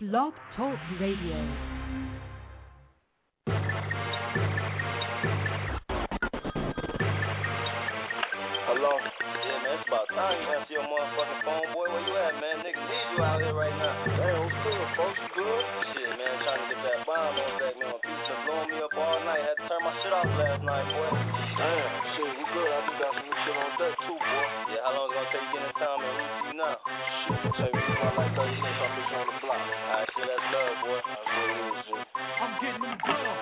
Blog Talk Radio. Hello? Yeah, man, it's about time you answer your motherfucking phone, boy. Where you at, man? Niggas need you out here right now. Hey, what's good, folks? You good? Shit, man, trying to get that bomb on deck, man. People been blowing me up all night. Had to turn my shit off last night, boy. Damn, shit, we good. I just got some new shit on deck, too, boy. Yeah, how long is it gonna take you to get in town, man? Who you now? Shit, it's gonna take me about like 30 minutes. I'll be on the block. Alright, shit, that's love, boy. That's what it is, shit. I'm getting them gone.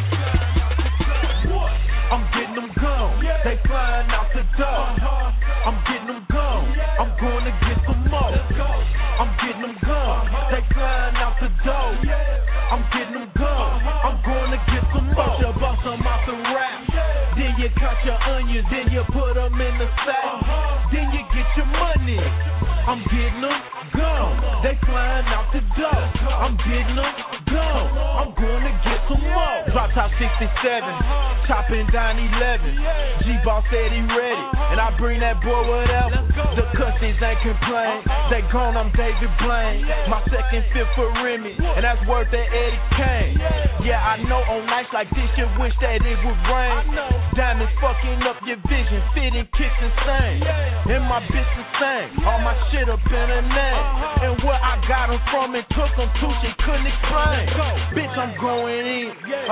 I'm getting them gone. They flying out the door. I'm getting them gone. I'm going to get some more. I'm getting them gone. They flying out the door. I'm getting them gone. I'm going to get some more. You bust them out the rap. Then you cut your onions. Then you put them in the sack. Then you get your money. I'm getting them gone. They flying out the door. I'm getting them gone. I'm going to get some more. Drop top 67. Chopping down 11. G-Ball said he ready. And I bring that boy whatever. The cussies ain't complain. They gone, I'm David Blaine. My second, fifth for Remy. And that's worth that Eddie Kane. Yeah, I know on nights like this you wish that it would rain. Diamonds fucking up your vision. Fitting kicks and sing. And my bitch the same. All my shit up in her name. And where I got them from and took them to, she couldn't explain. Bitch, I'm going in.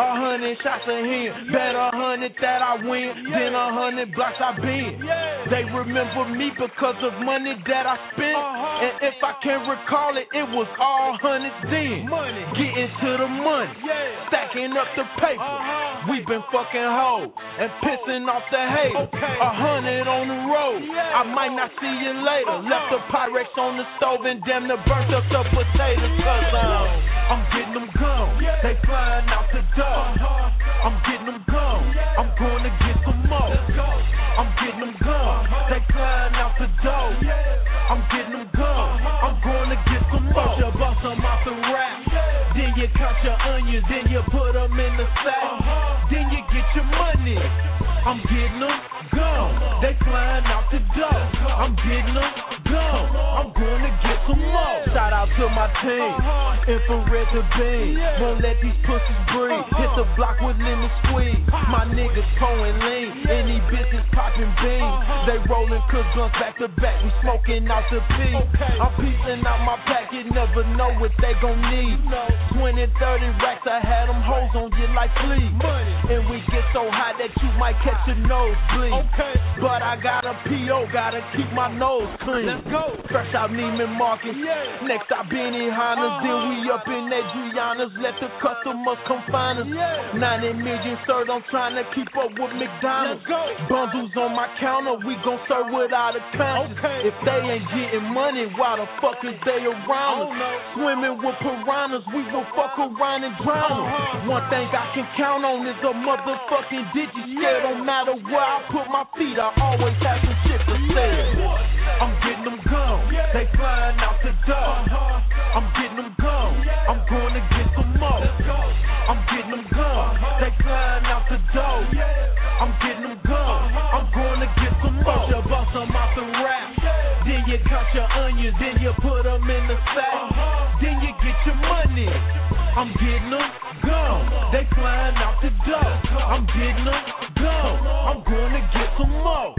100 shots of him. Bet 100 that I win. Then 100 blocks I been. They remember me because of money that I spent. And if I can recall it, it was all hundreds then. Getting to the money. Stacking up the paper. We been fucking hoes and pissing off the haters. 100 on the road. I might not see you later. Left the Pyrex on the stove and damn near burnt up the potatoes. Cause I'm getting them gone. They flying out the door. I'm getting them gone. I'm going to get some more. I'm getting them gone. They flying out the door. I'm getting them gone. I'm going to get some more. You bust them out the rap. Then you cut your onions. Then you put them in the sack. Then you get your money. I'm getting them gone. They flying out the door. I'm getting them gone. I'm going to get some more. Shout out to my team. Infrared to beam. Won't let these pussies breathe. Hit the block with lemon squeeze. My niggas pouring lean. Any business popping beans. They rolling cook guns back to back. We smoking out the pee. I'm piecing out my pack. You never know what they gon' need. 20, 30 racks. I had them hoes on you like fleas. And we get so high that you might catch your nose bleed. But I got a P.O. Gotta keep my nose clean. Let's go. Fresh out Neiman Marcus. Next I been in Hondas. Then we up in Adriana's. Let the customers come find us. 90 million served. I'm trying to keep up with McDonald's. Bundles on my counter. We gon' serve without a conscience. If they ain't getting money, why the fuck is they around us? Swimming with piranhas. We will fuck around and drown them. One thing I can count on is a motherfucking digit scale. Don't matter where I put my feet, I always have some shit to say. I'm getting them gone. They flying out the door. I'm getting them gone. I'm going to get some more. I'm getting them gone. They flying out the door. I'm getting them gone. I'm going to get some more. You bust them out the rap. Then you cut your onions. Then you put them in the sack. Then you get your money. I'm getting them gone. They flying out the door. I'm getting them gone. I'm going to get some more.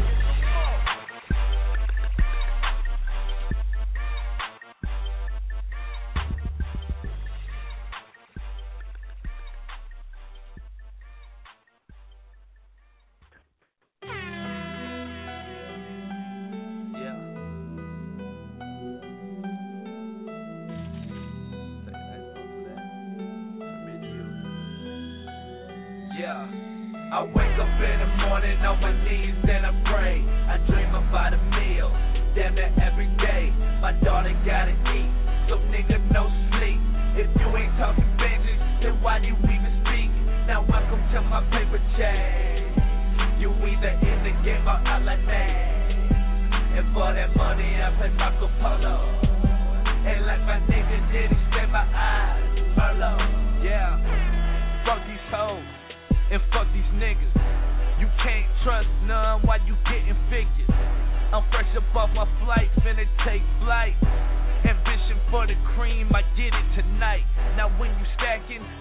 I wake up in the morning on my knees and I pray. I dream about a meal, damn near every day. My daughter gotta eat, so nigga no sleep. If you ain't talking business, then why do you even speak? Now welcome to my paper chase. You either in the game or out like that. And for that money I play Marco Polo. And like my nigga did, he spend my eyes, Merlot. Yeah, fuck these hoes. And fuck these niggas. You can't trust none while you getting figures. I'm fresh up off my flight, finna take flight. Ambition for the cream, I get it tonight.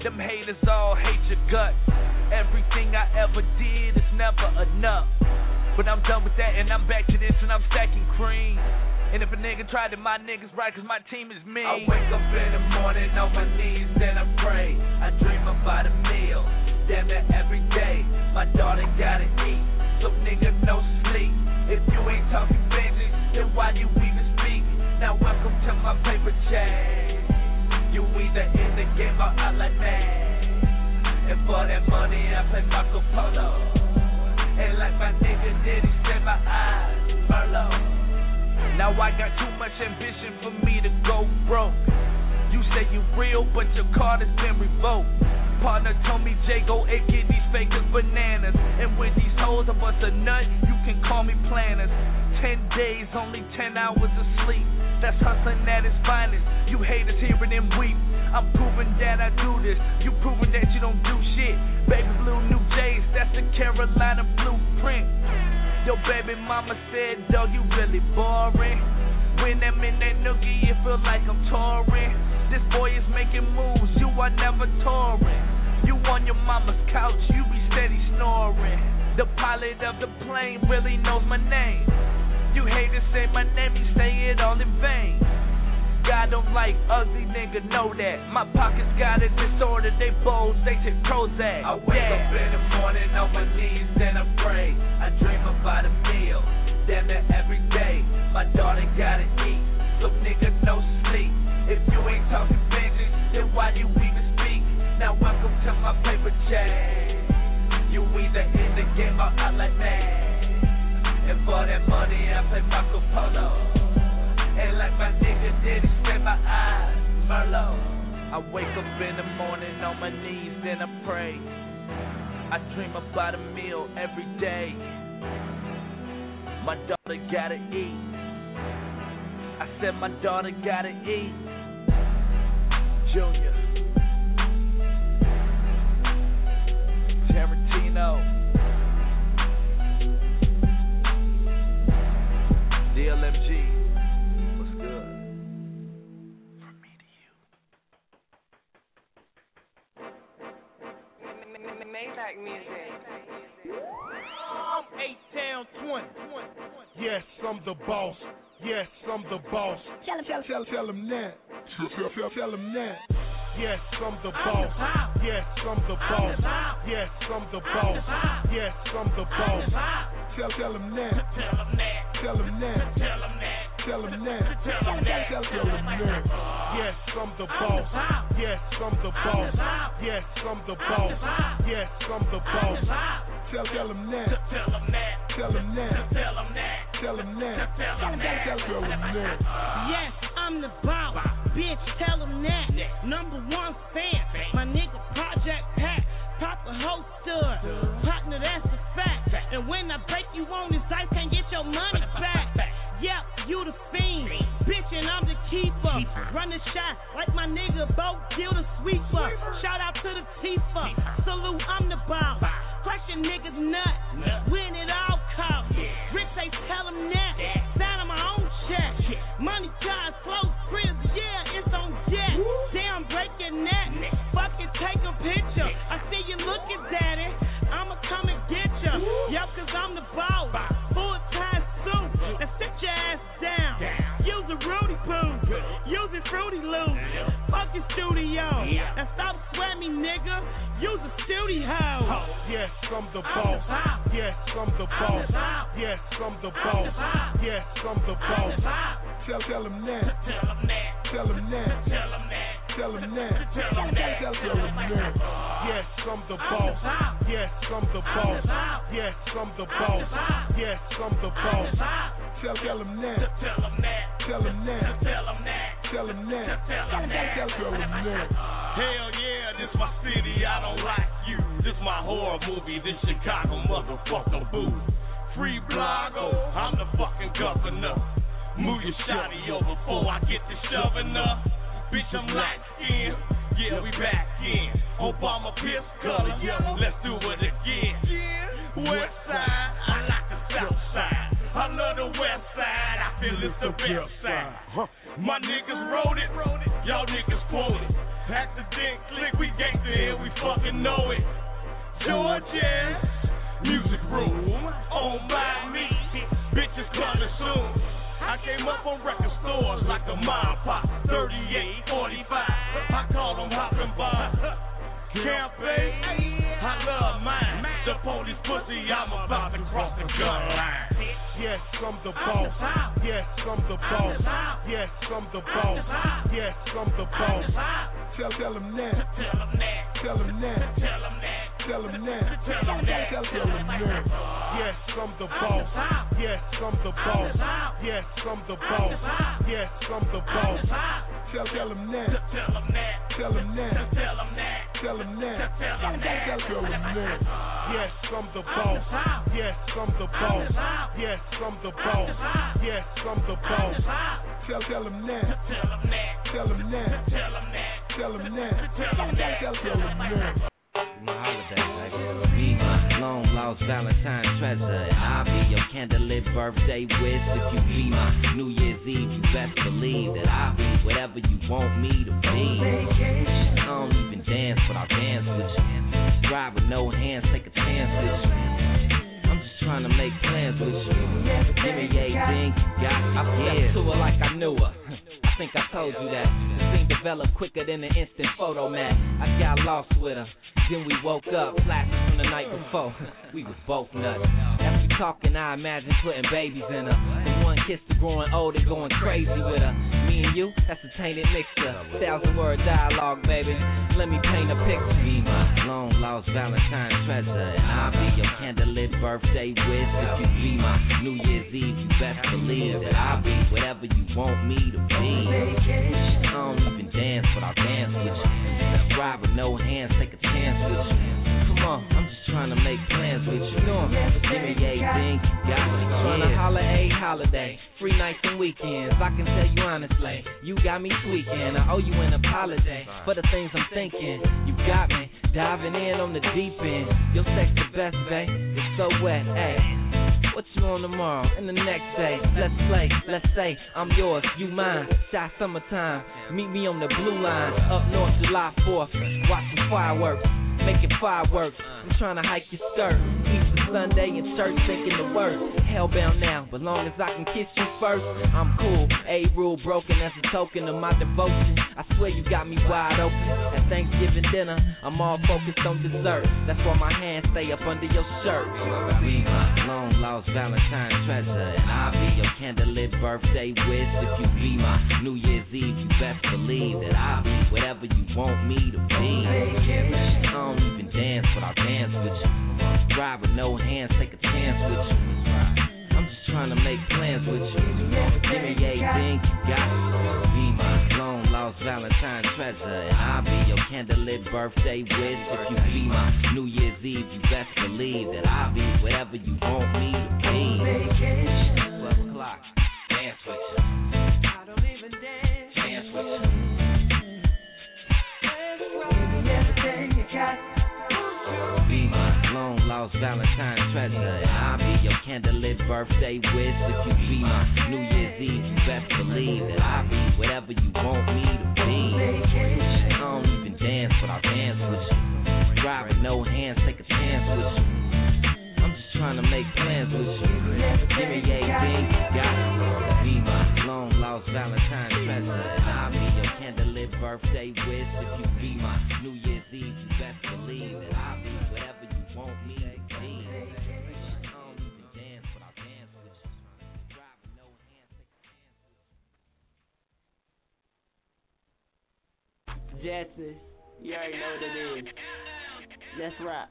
Them haters all hate your guts. Everything I ever did is never enough. But I'm done with that and I'm back to this and I'm stacking cream. And if a nigga tried it, my niggas right, cause my team is mean. I wake up in the morning on my knees, then I pray. I dream about a meal, damn it every day. My daughter gotta eat, so nigga no sleep. If you ain't talking business, then why you even speak? Now welcome to my paper chase. You either in the game or out like that. And for that money I play Marco Polo. And like my nigga did, he saved my eyes, Merlot. Now I got too much ambition for me to go broke. You say you real, but your card has been revoked. Partner told me, Jay, go and get these fakers bananas. And with these hoes, I bust a nut, you can call me planners. 10 days, only 10 hours of sleep. That's hustling at its finest. You haters hearing them weep. I'm proving that I do this. You proving that you don't do shit. Baby blue, new J's, that's the Carolina blueprint. Yo, baby mama said, dog, you really boring. When I'm in that nookie, it feel like I'm touring. This boy is making moves, you are never touring. You on your mama's couch, you be steady snoring. The pilot of the plane really knows my name. You haters say my name, you say it all in vain. God don't like ugly, nigga, know that. My pockets got a disorder, they bold, they take Prozac. I wake up in the morning on my knees, then I pray. I dream about a meal, damn it every day. My daughter gotta eat, so nigga no sleep. If you ain't talking business, then why you even speak? Now welcome to my paper chase. You either in the game or out like that. And for that money I play Marco Polo. And like my nigga did, he saved my eyes, Merlot. I wake up in the morning on my knees, then I pray. I dream about a meal every day. My daughter gotta eat. I said my daughter gotta eat. Junior Tarantino DLMG. Maybach music. I'm 8-Town 20. Yes, I'm the boss. Yes, I'm the boss. Tell him that. Tell him that. Yes, I'm the boss. Yes, I'm the boss. Yes, I'm the boss. Yes, I'm the boss. Tell him that. Tell him that. Tell him that. Tell him that. Yes, I'm the boss. Yes, I'm the boss. Yes, I'm the boss. Yes, I'm the boss. Tell him that. Tell him that. Tell him that. Tell him that. Yes, I'm the boss. Bitch, tell him that. Number one fan. My nigga Project Pack. Pop a whole stud. Partner, that's a fact. And when I break you on this ice, can't get your money back. Yep, you the fiend. Bitch, and I'm the keeper. Run the shot like my nigga Bo Deal the sweeper. Shout out to the Tifa. Salute, I'm the boss. Crush your niggas nut. Win it all costs. Rick say tell him that. Sign on my own check. Money cars, close cribs, yeah, it's on deck. Damn, break your neck. Fucking take a picture. I see you looking, daddy. I'ma come and get ya. Yo, cause I'm the boss. Full-time suit. Now sit your ass down. Use a Rudy Poo. Use a Fruity Loop. Fuck your studio. Now stop sweating me, nigga. Use a studio. Yes, I'm the boss. Yes, I'm the boss. Yes, I'm the boss. Yes, I'm the boss. Tell him that. Tell him that. Tell him that. Tell him that. Yes, I'm the boss. Yes, I'm the boss. Yes, I'm the boss. Yes, I'm the boss. Tell him that. Tell him that. Tell him that. Tell him that. Hell yeah, this my city, I don't like you. This my horror movie, this Chicago motherfucker boo. Free Blago, I'm the fucking governor. Move your shotty over before I get to shoving up. Bitch, I'm light skinned, yeah, we back in. Obama piss color, let's do it again. West side, I like the south side. I love the west side, I feel it's the best side. My niggas wrote it, y'all niggas quote it. Accident click, we gangsta here, we fucking know it. Georgia's music room, owned by me. Bitches coming soon. I came up on record stores like a mom pop. 38, 45. I call them hopping bars. Campaign, I love mine. The police pussy, I'm about to cross the gun line. Yes, I'm the boss. Yes, I'm the boss. Yes, I'm the boss. Yes, I'm the boss. Tell him that. Tell him that. Tell him that. Tell him that. Tell him that. Tell him that. Yes, I'm the boss. Yes, I'm the boss. Yes, I'm the boss. Yes, I'm the boss. Tell him that. Tell him that. Tell him that. Tell him that. Tell him that. Tell him that. Yes, I'm the boss. Yes, I'm the boss. Yes, I'm the boss. Yes, I'm the boss. Tell him that. Tell him that. Tell him that. Tell him that. Tell him that. Tell him that. My holiday, baby. Be my long lost Valentine treasure, and I'll be your candlelit birthday wish. If you be my New Year's Eve, you best believe that I'll be whatever you want me to be. I don't even dance, but I'll dance with you. Drive with no hands, take a chance with you. I'm just trying to make plans with you. Give me everything you got. I stepped to her like I knew her. I think I told you that. The scene developed quicker than an instant photo mat. I got lost with her. Then we woke up, flashes from the night before. We was both nuts. As we talking, I imagine putting babies in her. From one kiss to growing old and going crazy with her. Me and you, that's a tainted mixture. 1,000-word dialogue, baby. Let me paint a picture. Be my long lost Valentine treasure, and I'll be your candlelit birthday wish. If you be my New Year's Eve, you best believe that I'll be whatever you want me to be. I don't even dance, but I'll dance with you. Let's ride with no hands, take a chance with you. Come on, I'm just trying to make plans with you. Give me everything you got. Trying to holler a holiday, free nights and weekends. I can tell you honestly, you got me tweaking. I owe you an apology for the things I'm thinking. You got me diving in on the deep end. Your sex the best, babe. It's so wet, ayy. What you on tomorrow and the next day? Let's play, let's say I'm yours, you mine. Shy summertime, meet me on the blue line. Up north July 4th, watching fireworks, making fireworks. I'm trying to hike your skirt. Easter Sunday in church thinking the worst. Hellbound now, but long as I can kiss you first, I'm cool. A rule broken as a token of my devotion. I swear you got me wide open. At Thanksgiving dinner, I'm all focused on dessert. That's why my hands stay up under your shirt. Be my long lost Valentine treasure, and I'll be your candlelit birthday wish. If you be my New Year's Eve, you best believe that I'll be whatever you want me to be. I don't even dance, but I'll dance with you. Drive with no hands, take a chance with you. I'm just trying to make plans with you. Give me everything you got. Be my long lost Valentine treasure, and I'll be your candlelit birthday wish. If you be my New Year's Eve, you best believe that I'll be whatever you want me to be. 12 o'clock, dance with you. I don't even dance. Dance with you. Give me everything you got. Be my long lost Valentine treasure, and I'll be your candlelit birthday wish. If you be my New Year's Eve, you best believe that I'll be whatever you want me to be. I don't even dance, but I'll dance with you. Drive with no hands, take a chance with you. I'm just trying to make plans with you. Give me everything you got. Be my long lost Valentine treasure, and I'll be your candlelit birthday wish. If you be my New Year's Eve, you best believe that I'll be whatever you want me to be. I don't even dance, but I'll dance with you. Drive with no hands, take a chance with you. Jackson, you already know what it is. Let's rock.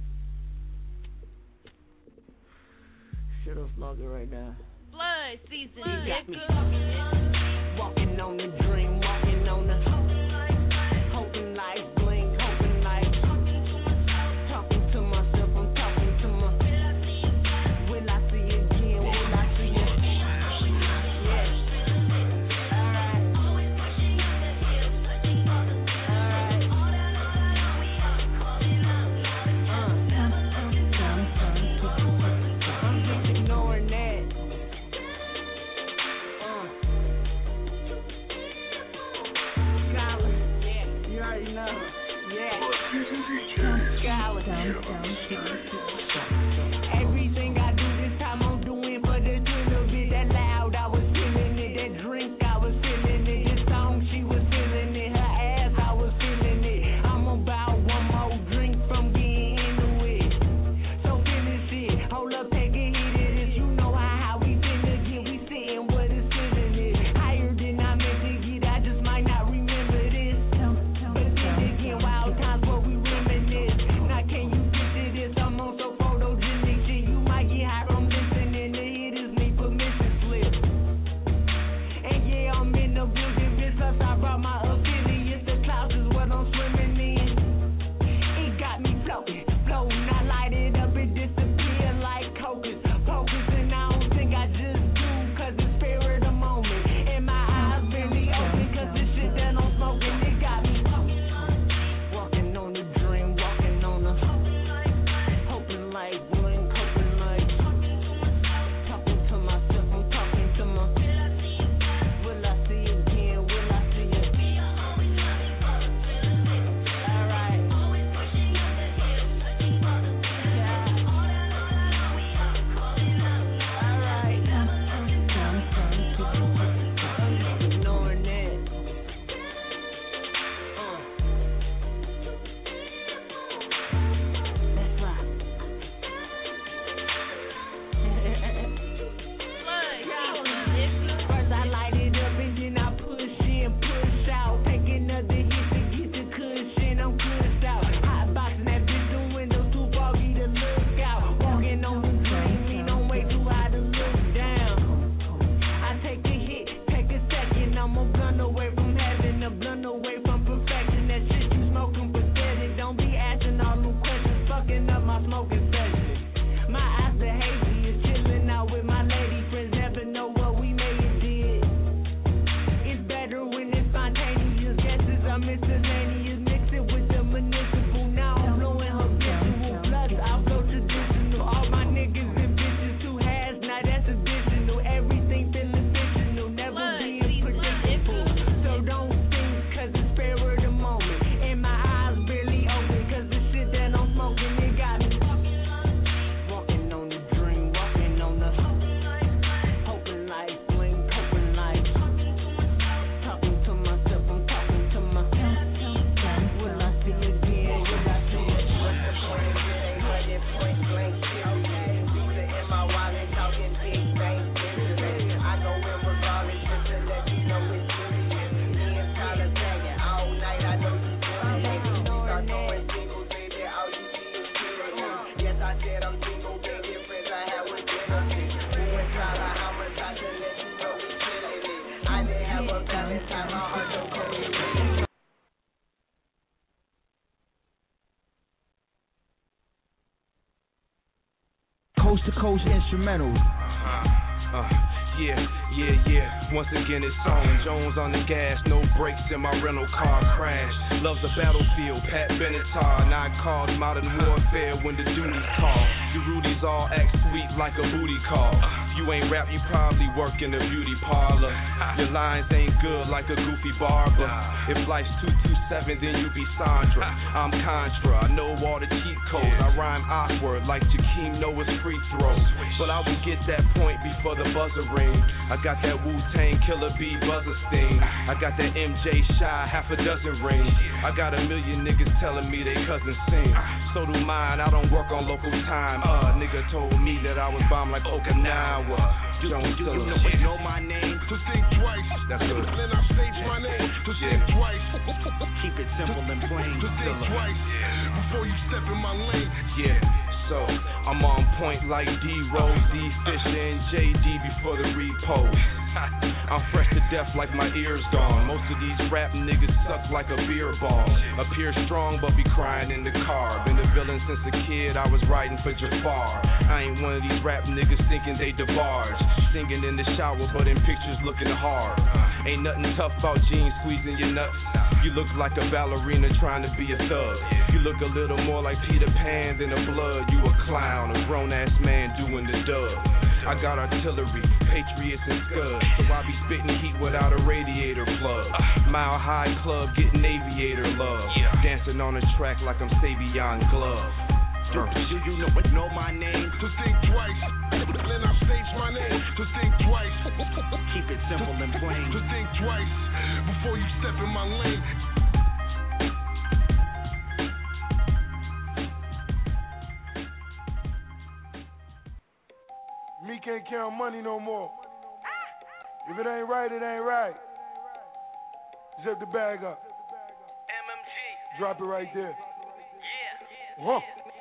Shut up, longer right now. Blood season, You got me. nigga. Walking on the dream, walking on the hoping life, bling, hoping life. Talking to myself, I'm talking to my. Will I see you again? Will I see you? Yes. I'm just ignoring that. Everything I do this time I'm doing for the thrill of it. That loud, I was feeling it. That drink, I was feeling it. This song, she was feeling it. Her ass, I was feeling it. I'm about one more drink from getting into it. So finish it. Hold up, take a hit of this. You know how we finna get. We sitting where the ceiling is. Higher than I meant to get. I just might not remember this. But then again, wild times where we reminisce. Now can you picture this? I'm on so photogenic shit. You might get high from listening. The hitters need permission slip. And yeah, I'm in the building. Bitch, plus I brought my affiliates. The clouds is what I'm swimming in. It got me floating. I light it up, it disappear like hocus pocus. And I don't think I just do, cause it's spirit of the moment. And my eyes barely open, cause this shit that I'm smoking, it got me walking on the dream, walking on the hoping like blink, hoping like talking to myself, I'm talking to my will I see it again, will I see it? Alright. Ignoring it. That's right. First I light it up and then I push in, push out. Take another hit to get the cushion, I'm pushed out. Hot boxing that bitch, the window too foggy to look out. Walking on the dream, me don't wait too high to look down. I take a hit, take a second, I'm a blunt away from heaven, a blunt away from perfection. That shit you smoking pathetic, don't be asking all them questions, fucking up my smoking session. My eyes the hazy is chilling out with my lady friends, never know what we may have did. It's better when it's spontaneous, guesses are miscellaneous, mix it with the municipal. Now I'm blowing habitual, plus I blow traditional. All my niggas and bitches too has, now that's additional. Everything feeling fictional, never being predictable. So don't think, cause it's fair of the moment. And my eyes barely open, cause the shit that I'm smoking, it got me walking on the dream, walking on the hoping like blink, hoping like talking to myself, I'm talking to my will I see it again, will I see it? What's the point if it ain't money, point blank serious? Visa in my wallet, talking big bang business. I know it regardless, just to let you know it's serious. Me and Tyler tagging all night, I know you doing it. Start throwing singles, baby, all you see is serious. Yes, I said I'm single, baby, friends I have with benefits. Me and Tyler, how much I can let you know we killing it. I didn't have a Valentine, my heart don't tell me really. Coast to coast instrumentals. Yeah. Once again it's on. Jones on the gas, no brakes in my rental car crash. Loves the battlefield, Pat Benatar. Not called modern warfare when the duties call. You Rudies all act sweet like a booty call. You ain't rap, you probably work in a beauty parlor. Your lines ain't good like a goofy barber. If life's 227, then you be Sandra. I'm Contra, I know all the cheat codes. I rhyme awkward like Jakeem Noah's free throws. But I will get that point before the buzzer ring. I got that Wu-Tang Killer B buzzer sting. I got that MJ Shy, half a dozen rings. I got a million niggas telling me they cousins sing. So do mine, I don't work on local time. Nigga told me that I was bomb like Okinawa. You know my name? To think twice. That's good. Then I stage my name. To think twice. Keep it simple and plain. To think twice before you step in my lane. Yeah. So I'm on point like D-Rose, D-Fisher, and JD before the repose. I'm fresh to death like my ears gone. Most of these rap niggas suck like a beer ball. Appear strong but be crying in the car. Been a villain since a kid, I was riding for Jafar. I ain't one of these rap niggas thinking they DeBarge. Singing in the shower but in pictures looking hard. Ain't nothing tough about jeans squeezing your nuts. You look like a ballerina trying to be a thug. You look a little more like Peter Pan than a blood. You a clown, a grown-ass man doing the dub. I got artillery, Patriots and Scuds, so I be spitting heat without a radiator plug. Mile High Club getting aviator love. Dancer Stepping on the track like I'm Savion Glove. Do you know my name? To think twice. Then I state my name. To think twice. Keep it simple and plain. To think twice before you step in my lane. Me can't count money no more. If it ain't right, it ain't right. Zip the bag up. MMG. Drop it right there. Yeah.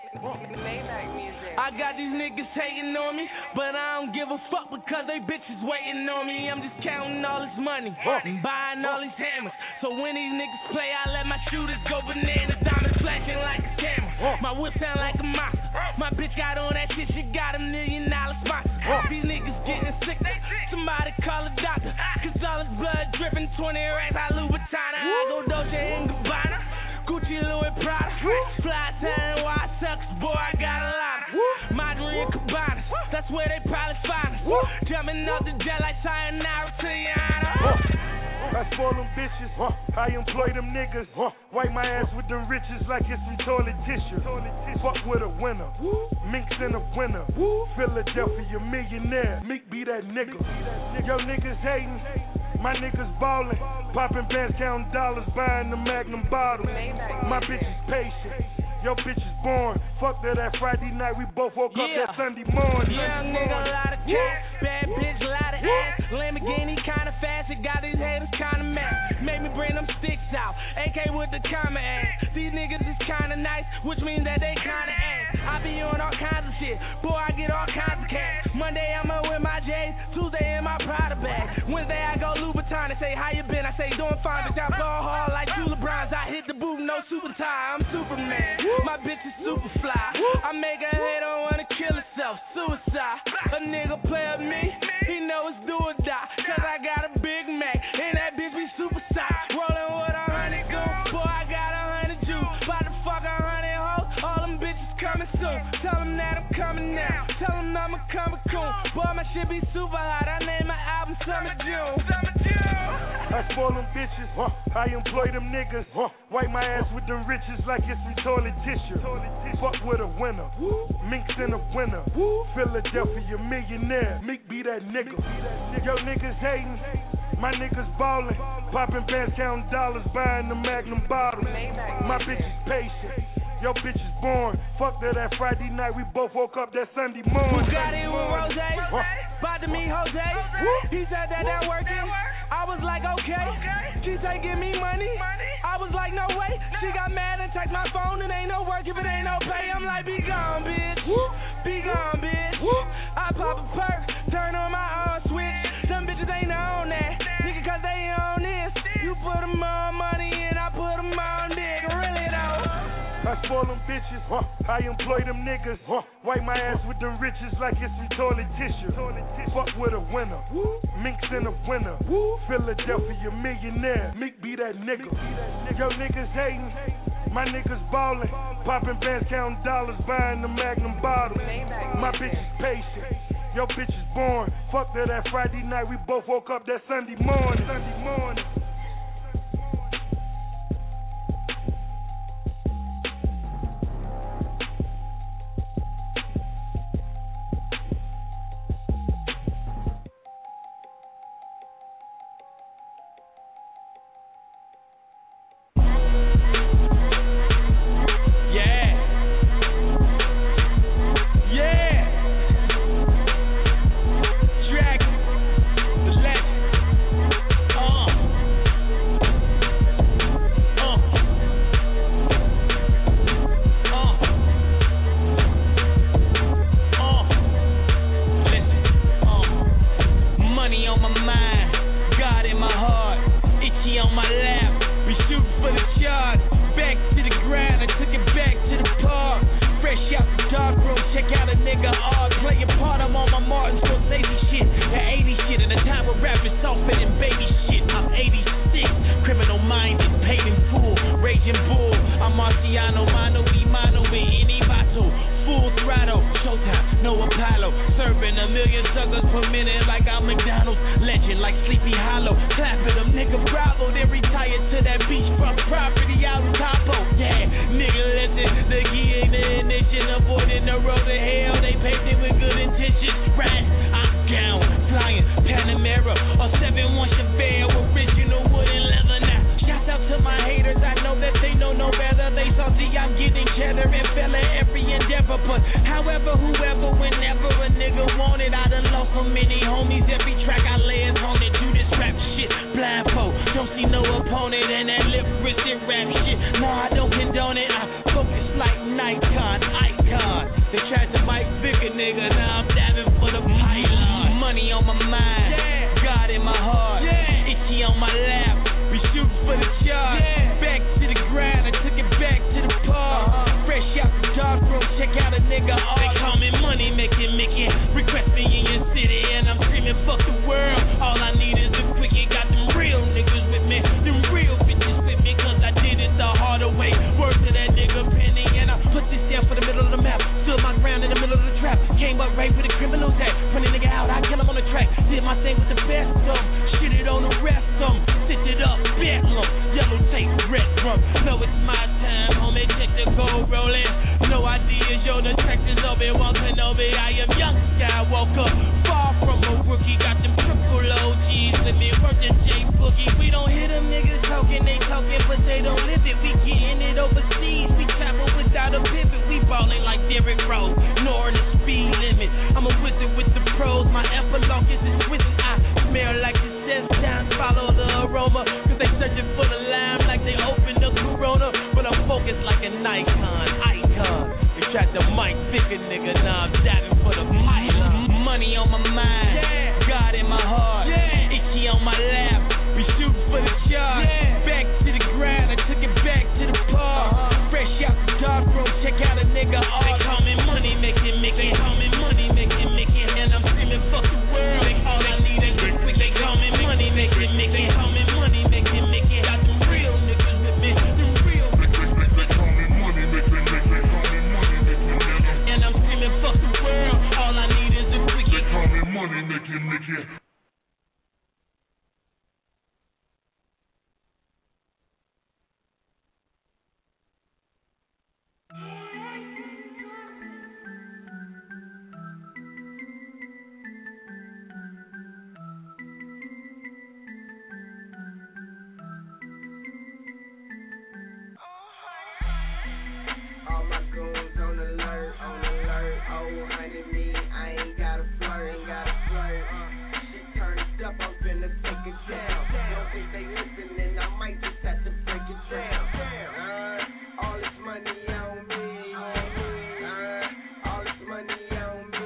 I got these niggas hating on me, but I don't give a fuck because they bitches waiting on me. I'm just counting all this money, buying all these hammers. So when these niggas play, I let my shooters go bananas. Diamonds flashing like a camera. My whip sound like a monster. My bitch got on that shit, she got $1 million sponsor. These niggas getting sick, somebody call a doctor. Cause all this blood dripping, 20 racks, I Louboutin. I go Dolce and Gabbana, Gucci, Louis, Prada. Fly time, why sucks, boy, I got a lot. Madrid and Cabanas, that's where they probably find us. Jumping off the jet like sayonara to Yana. I spoil them bitches, I employ them niggas. Wipe my ass with them riches like it's some toilet tissue. Fuck with a winner, Minx in a winner. Philadelphia millionaire, Meek be that nigga. Yo niggas hating, my niggas ballin'. Popping bands, counting dollars, buying the Magnum bottles. My bitch is patient, yo bitch is born. Fuck that Friday night, we both woke up that Sunday morning. Young nigga, a lot of cash, bad bitch, a lot of ass. Lamborghini kinda fast, it got these haters kinda mad. Made me bring them sticks out, AK with the comma ass. These niggas is kinda nice, which means that they kinda ass. I be on all kinds of shit, boy, I get all kinds of cash. Monday I'ma with my J's, Tuesday in my Prada bag. Wednesday I go Louboutin, they say how you been, I say doing fine, bitch, I ball hard like two LeBrons. I hit the boot, no super tie, I'm Superman. My bitch is super fly. I make a hater wanna kill herself, suicide. A nigga play with me, he know it's do or die. Cause I got a Big Mac, and that bitch be super size. Rolling with 100 goons, boy, I got 100 Jews. About to fuck 100 hoes, all them bitches coming soon. Tell them that I'm coming now, tell them I'm a coming coon. Boy, my shit be super hot, I name my album Summer June. I spoil them bitches, I employ them niggas. Wipe my ass with them riches like it's some toilet tissue. Fuck with a winner, Minx in a winner. Philadelphia millionaire, Meek be that nigga. Yo niggas hating, my niggas ballin'. Popping bands, counting dollars, buying the Magnum bottles. My bitch is patient, yo bitch is born. Fuck that Friday night, we both woke up that Sunday morning. Bugatti with Rose, about to meet Jose. He said that working. I was like, okay. She said, give me money. I was like, no way. She got mad and text my phone. It ain't no work if it ain't no pay. I'm like, be gone, bitch. Be gone, bitch. I pop a perk, turn on my own switch. Some bitches ain't on that. Nigga, cause they on this. You put them on money and I put them on dick. Really though. I spoil them bitches, I employ them niggas. Wipe my ass with them riches like it's some toilet tissue. Fuck with a winner, Minx in a winner. Philadelphia millionaire, Meek be that nigga. Yo niggas hating, my niggas ballin'. Popping bands, counting dollars, buying the Magnum bottles. My bitch is patient, yo bitch is born. Fuck that Friday night, we both woke up that Sunday morning. Clapping them, nigga, bravo. Then retired to that beachfront property out in Capo. Yeah, haters, I know that they know no better. They salty, I'm getting cheddar and fella every endeavor. But however, whoever, whenever a nigga want it, I done lost so many homies. Every track I lay is on it. Do this rap shit blindfold. Don't see no opponent and that lip wristed rap shit. Nah, I don't condone it. I focus like Nikon, icon. They tried to Mike Vicker, nigga. Now I'm diving for the pylon. Money on my mind, God in my heart. Itchy on my lap. We shoot for the charge. Back to the grind. I took it back to the park. Fresh out the dark room. Check out a nigga. They call me money making Mickey. Request me in your city and I'm screaming fuck the world. All I need is a quickie. Got them real niggas with me. Them real bitches with me. Cause I did it the harder way. Word to that nigga Penny. And I put this down for the middle of the map. Stood my ground in the middle of the trap. Came up right with a criminal's act. Run a nigga out. I kill him on the track. Did my thing with the best of them. Shit it on the rest of them. Stitch it up. Bedlam. Yellow tape. Red drum. Know it's my time. Homie, check the gold rolling. No ideas. Yo, the track is over. Walking over. I am young Skywalker. Far from a rookie. Got them triple OGs. Let me work the J Boogie. We don't hear them niggas talking. They talking, but they don't live it. We getting it overseas. We travel without a pivot. We ballin' like Derrick Rose. Ignoring the speed limit. I'm a wizard with the pros. My epilogue is exquisite. I smell like the chef down. Follow the aroma. Cause they searching for the lime like they open the Corona. But I'm focused like a Nikon. Icon. They tried to Mike Vicker, nigga. Now I'm diving for the pylon. Money on my mind. God in my heart. Itchy on my lap. We shoot for the charge. Back to the grind. I took it back to the park. Fresh out the dark room. Check out a nigga. They call me money making Mickey. They call me money making Mickey. And I'm screaming fuck the world. All I need is quick. They call me money making Mickey. They call me money making Mickey. Got them real niggas with me. Them real. They call me money making Mickey. They call me money making Mickey. And I'm screaming fuck the world. All I need is a quick. They call me money making Mickey. All my goons on alert, oh, honey, me, I ain't gotta flirt, She turned up, I'm finna take it down. Don't think they listening, I might just have to break it down. All this money on me, all this money on me.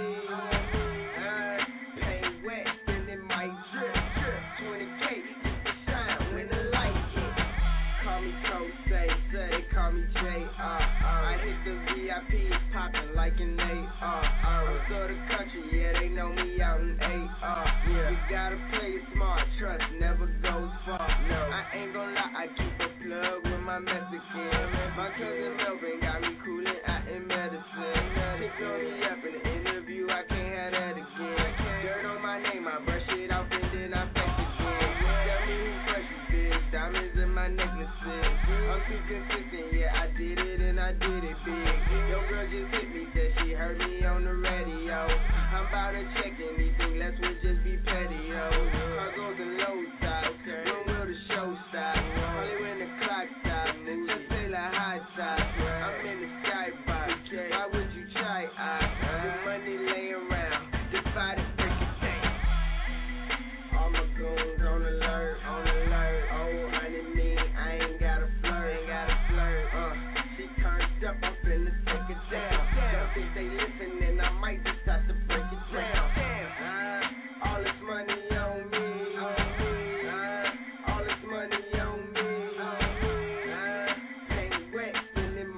Paint wet, then it might drip. 20K, just to shine when the light hit. Call me Kosei, they call me J.R. I hit the VIP, poppin' like an AR. I'm to the country, yeah, they know me out in AR. Yeah, you gotta play it smart, trust never goes far. No, I ain't gon' lie, I keep a plug with my Mexican. My cousin Melvin got me coolin' out in medicine. He told me up in the interview, I can't have that again. Dirt on my name, I brush it off and then I flex again. Tell me who fresh is this, diamonds in my necklaces. I'm too consistent, yeah, I did it and I did it big. Yo girl just hit me, said she heard me on the radio. I'm about to check anything, less would just be petty, yo. Car goes in low side, when will the show stop? Only when the clock stops, and just say like high top. I'm in the skybox, why would you try? The money laying around, just buy the freaking tank. All my goons on alert, oh honey me, I ain't gotta flirt, She turned up, I'm finna take it down. Don't think they listening, I might just have to break it down. All this money on me, all this money on me. Paint wet, then it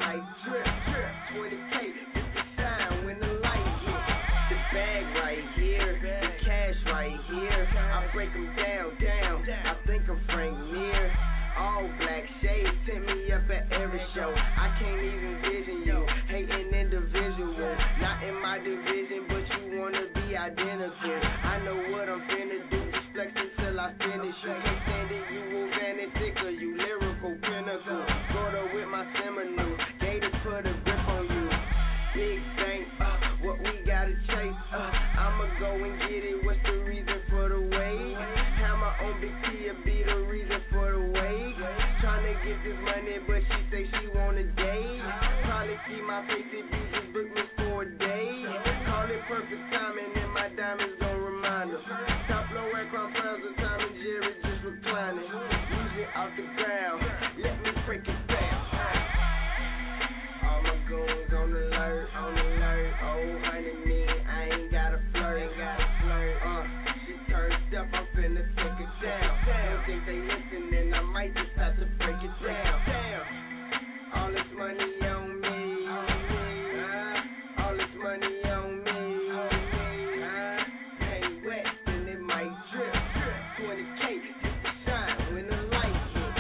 money, but she say she want a date. Probably see my face if you just book me for a day. Call it perfect timing, and my diamonds gon' remind her. Top floor aircraft pearls of Tom and Jerry just reclining. Music off the ground, let me break it down. All my goons on alert, oh honey me, I ain't gotta flirt, she turned up, I'm finna take it down. Don't think they listen, then I might just have to break it down. All this money on me, all this money on me, ain't wet, then it might drip. 20K just to shine when the light hit.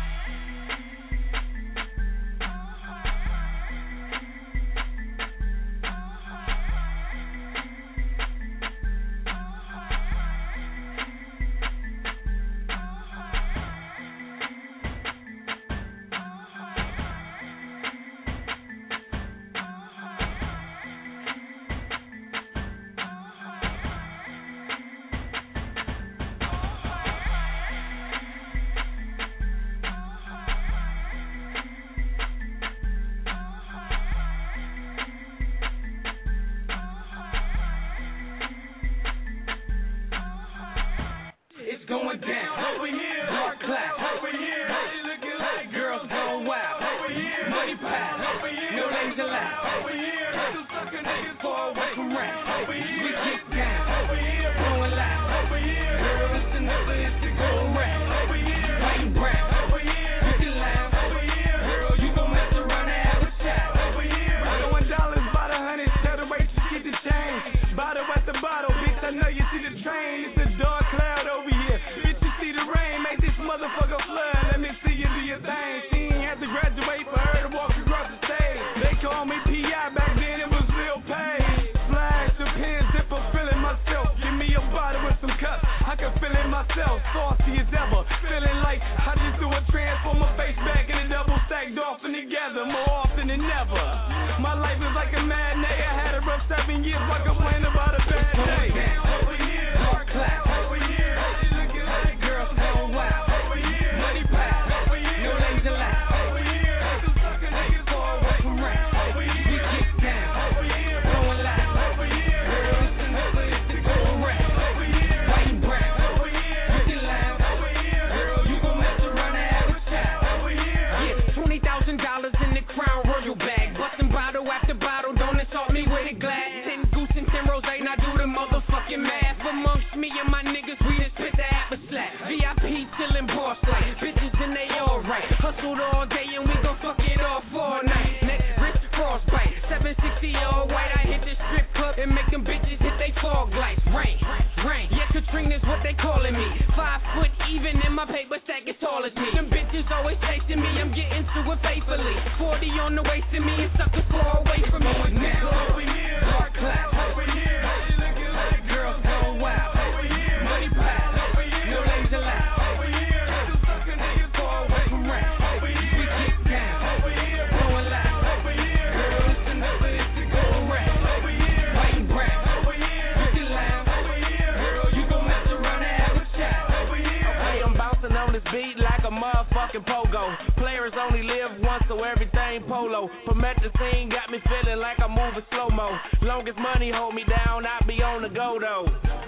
It's going down over here. Dark cloud over here. Looking like girls going wild over here. Money pile over here. No lanes allowed over here. Some sucker niggas far away from rap over here. We get down over here. Going loud over here. Girl, listen up, it's the gold rap over here. White and brown over here. Looking loud over here. Girl, you gon' mess around and have a shot over here. $1 by the 100. Tell the waitress get the change. Bottle at the bottle, bitch. I know you see the train. It's a dark cloud over here. Bitch, you see the rain. Make this motherfucker flood. Let me see you do your thing. She ain't had to graduate for her to walk across the stage. They called me P.I. back then. It was real pay. Flash, a pen, zipper, feeling myself. Give me a bottle with some cups. I can feel it myself. Saucy as ever. Feeling like I just do a transform my face back in a double stack. Dolphin together more often than never. My life is like a matinee. I had a rough 7 years. Why complain about a bad day? Over here. Dark cloud. Over here. Looking like girls going wild. Over here. Money pile. Over here. No lanes allowed. Over here. Some sucker niggas far away from rap. Over here. We get down. Over here. Going loud. Over here. Girl, listen up, it's the gold rap. Over here. White and brown. Over here. Looking loud. Over here. Girl, you gon' mess around and have a shot. Over here. Yeah, $20,000 in the Crown Royal bag. Bustin' bottle after bottle. Don't insult me with a glass. 10 goose and 10 rose. Now do the motherfucking math. Amongst me and my niggas, we just spit the apple slap. VIP chillin' boss like bitches and they alright. Hustled all day and we gon' fuck it off all night. Neck wrist frostbite. 760 all white. I hit the strip club and make them bitches hit they fog lights. Rain. Yeah, Katrina's what they calling me. 5 foot even in my paper stack is tall as me. Them bitches always chasing me. I'm getting to it faithfully. 40 on the waist of me and suckers far away from me. Now over here. Dark cloud over here. Looking like girls going wild over here. Money pile over here. No lanes allowed over here. Some sucker niggas far away from rap over here. We get down over here. Going loud over here. Girl, listen up, it's the gold rap over here. White and brown over here. Looking loud over here. Girl, you gon' mess around and have a shot over here. Okay, I'm bouncing on this beat like a motherfucking pogo. Players only live once, so everything polo. Promethazine got me feeling like I'm moving slow-mo. Long as money hold me down, I be on the go though.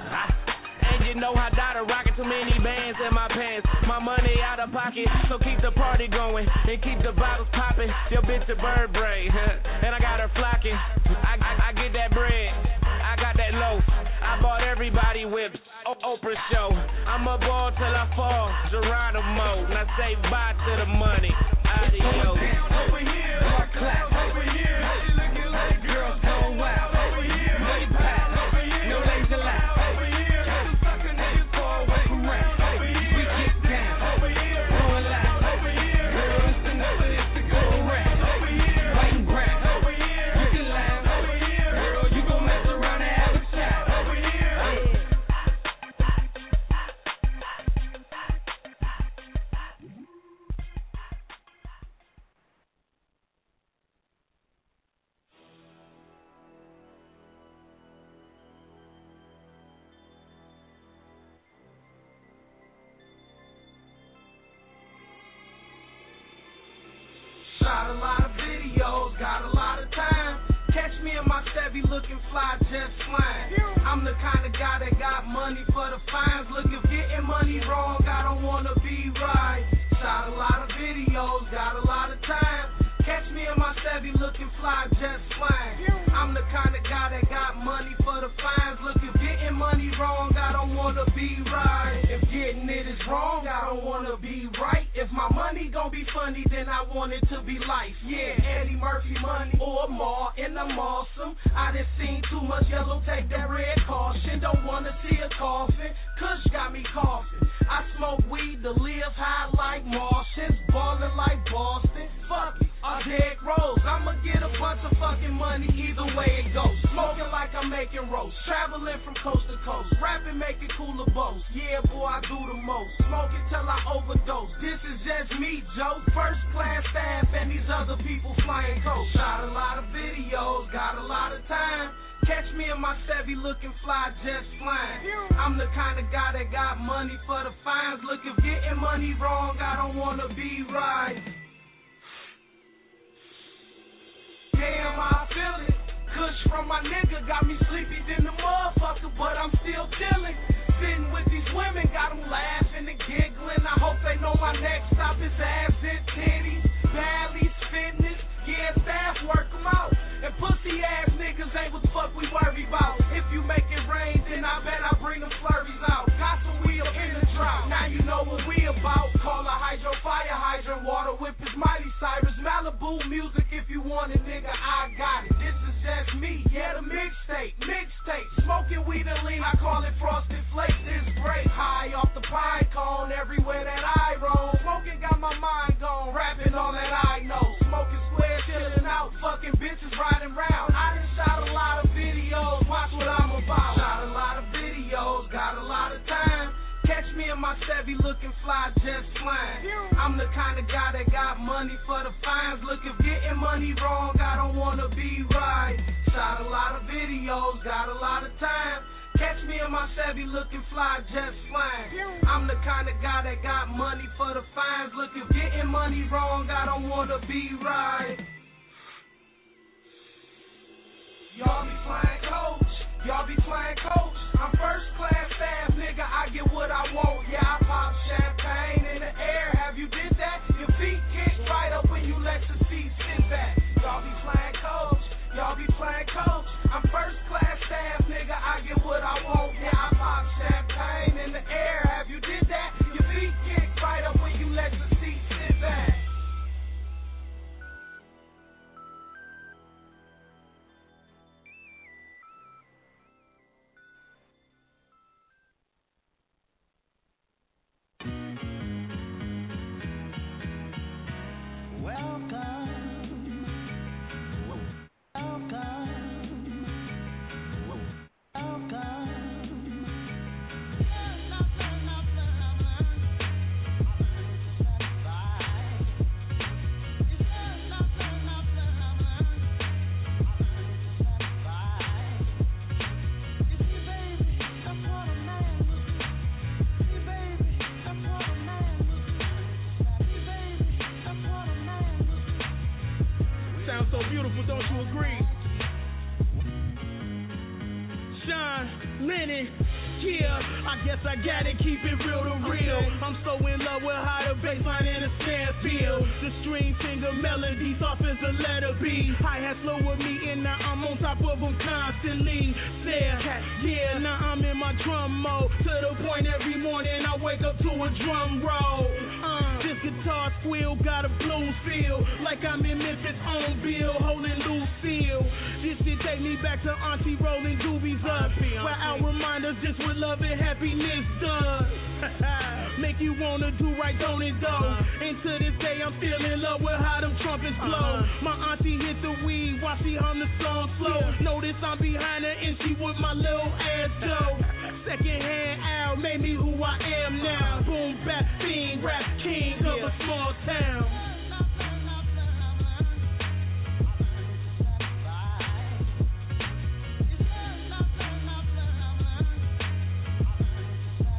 And you know how Dada rockin' too many bands in my pants. My money out of pocket, so keep the party going and keep the bottles poppin'. Your bitch a bird brain, and I got her flocking. I get that bread, I got that loaf. I bought everybody whips. Oprah show. I'm a ball till I fall. Geronimo. Now say bye to the money. Adios. Over here. Dark cloud. Over here. Looking like girls going wild. Over here. Money pile. Over here. No lanes allowed. Over here. Some sucker niggas far away from rap. Over here. We get down. Over here. Going loud. Over here. Girl, listen up, it's the gold rap. Over here. White and brown. Over here. Looking loud. Over here. Girl, you gon' mess around and have a shot. Over here. Shot a lot of videos, got a lot of time. Catch me in my Chevy looking fly, just flying. I'm the kind of guy that got money for the fines. Look, if getting money wrong, I don't wanna be right. Shot a lot of videos, got a lot of time. Catch me in my Chevy looking fly, just flying. I'm the kind of guy that got money for the fines. Look, if getting money wrong, I don't wanna be right. If getting it is wrong, I don't wanna be right. If my money gon' be funny, then I want it to be life. Yeah, Eddie Murphy money or more, and I'm awesome. I done seen too much yellow, take that red caution. Don't wanna see a coffin, Kush got me coughing. I smoke weed to live high like Martians, ballin' like Boston. Fuck it, or Derrick Rose. I'ma get a bunch of fucking money either way it goes. Smoking like I'm making roast, traveling from coast to coast, rapping making cooler boats. Yeah, boy, I do the most. Smoking till I overdose. This is just me, Joe. First class staff and these other people flying coach. Shot a lot of videos, got a lot of time. Catch me in my Chevy looking fly, just flying. I'm the kind of guy that got money for the fines. Look, if getting money wrong, I don't wanna be right. Damn, I feel it. Kush from my nigga got me sleepy than the motherfucker, but I'm still chilling. Sitting with these women, got them laughing and giggling. I hope they know my next stop is ass and titties, Bally's Fitness. Yeah, staff work them out. And pussy ass niggas ain't what the fuck we worry about. If you make it rain, then I bet I bring them flurries out. Got some wheel in the drought, now you know what we about. Call a hydro, fire hydrant, water whip is Miley Cyrus. Malibu music if you want it, nigga, I got it. This is just me, yeah, the mixtape. Smoking weed and lean, I call it frosted flakes. It's great, high off the pine cone everywhere that I roam. Smoking got my mind gone, rapping all that I know. Smoking square, chilling out, fucking bitches riding round. I done shot a lot of videos, watch what I'm about. Shot a lot of videos, got a lot of time. Catch me in my Chevy looking fly, just flying. I'm the kind of guy that got money for the fines. Look, if getting money wrong, I don't wanna be right. Shot a lot of videos, got a lot of time. Catch me in my Chevy looking fly, just flying. I'm the kind of guy that got money for the fines. Look, if getting money wrong, I don't wanna be right. Y'all be flying coach, y'all be flying coach. I'm first class staff, nigga, I get what I want. Yeah, I pop champagne in the air, have you did that? Your feet kick right up when you let your seat sit back. Y'all be flying coach, y'all be flying coach. I'm first class staff, nigga, I get what I want. Yeah, I pop champagne in the air, have you did that? Your feet kick right up when you let your seat sit back. So beautiful, don't you agree? Sean Lennon, yeah, I guess I gotta keep it real to real. I'm so in love with how the bassline and the snare feel. The string singer melodies off as a letter B. Hi-hat slow with me and now I'm on top of them constantly. Yeah, now I'm in my drum mode. To the point every morning I wake up to a drum roll. This guitar squeal got a blues feel, like I'm in Memphis on Bill, holding Lucille. This shit take me back to Auntie rolling doobies up, where our reminders just what love and happiness does. Make you wanna do right, don't it though? And to this day I'm still in love with how them trumpets blow. My auntie hit the weed while she hum the song slow. Notice I'm behind her and she with my little ass go. Second hand out made me who I am now. Boom bap fiend, rap king of a small town.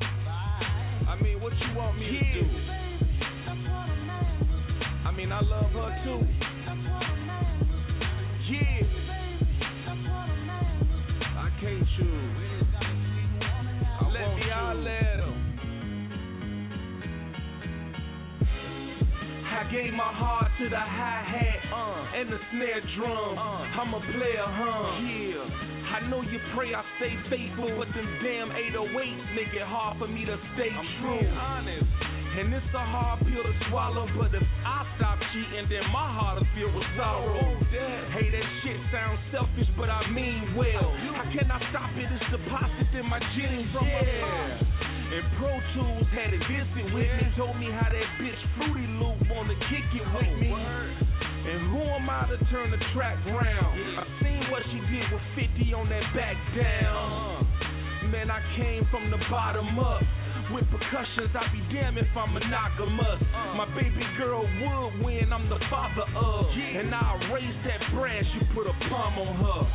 I mean, what you want me to do? I mean, I love her too. Yeah. I can't choose. Let me holler at her. I gave my heart to the hi-hat and the snare drum. I'm a player, Yeah. I know you pray I stay faithful, but them damn 808s make it hard for me to stay true. Honest. And it's a hard pill to swallow, but if I stop cheating, then my heart will feel with sorrow. Hey, that shit sounds selfish, but I mean well. How can I stop it? It's deposited in my genes from my father. And Pro Tools had a visit with me, told me how that bitch Fruity Loop wanna kick it with me. And who am I to turn the track round? I seen what she did with 50 on that back down. Man, I came from the bottom up. With percussions, I'd be damned if I'm monogamous. My baby girl would win, I'm the father of. And I'll raise that branch, you put a palm on her.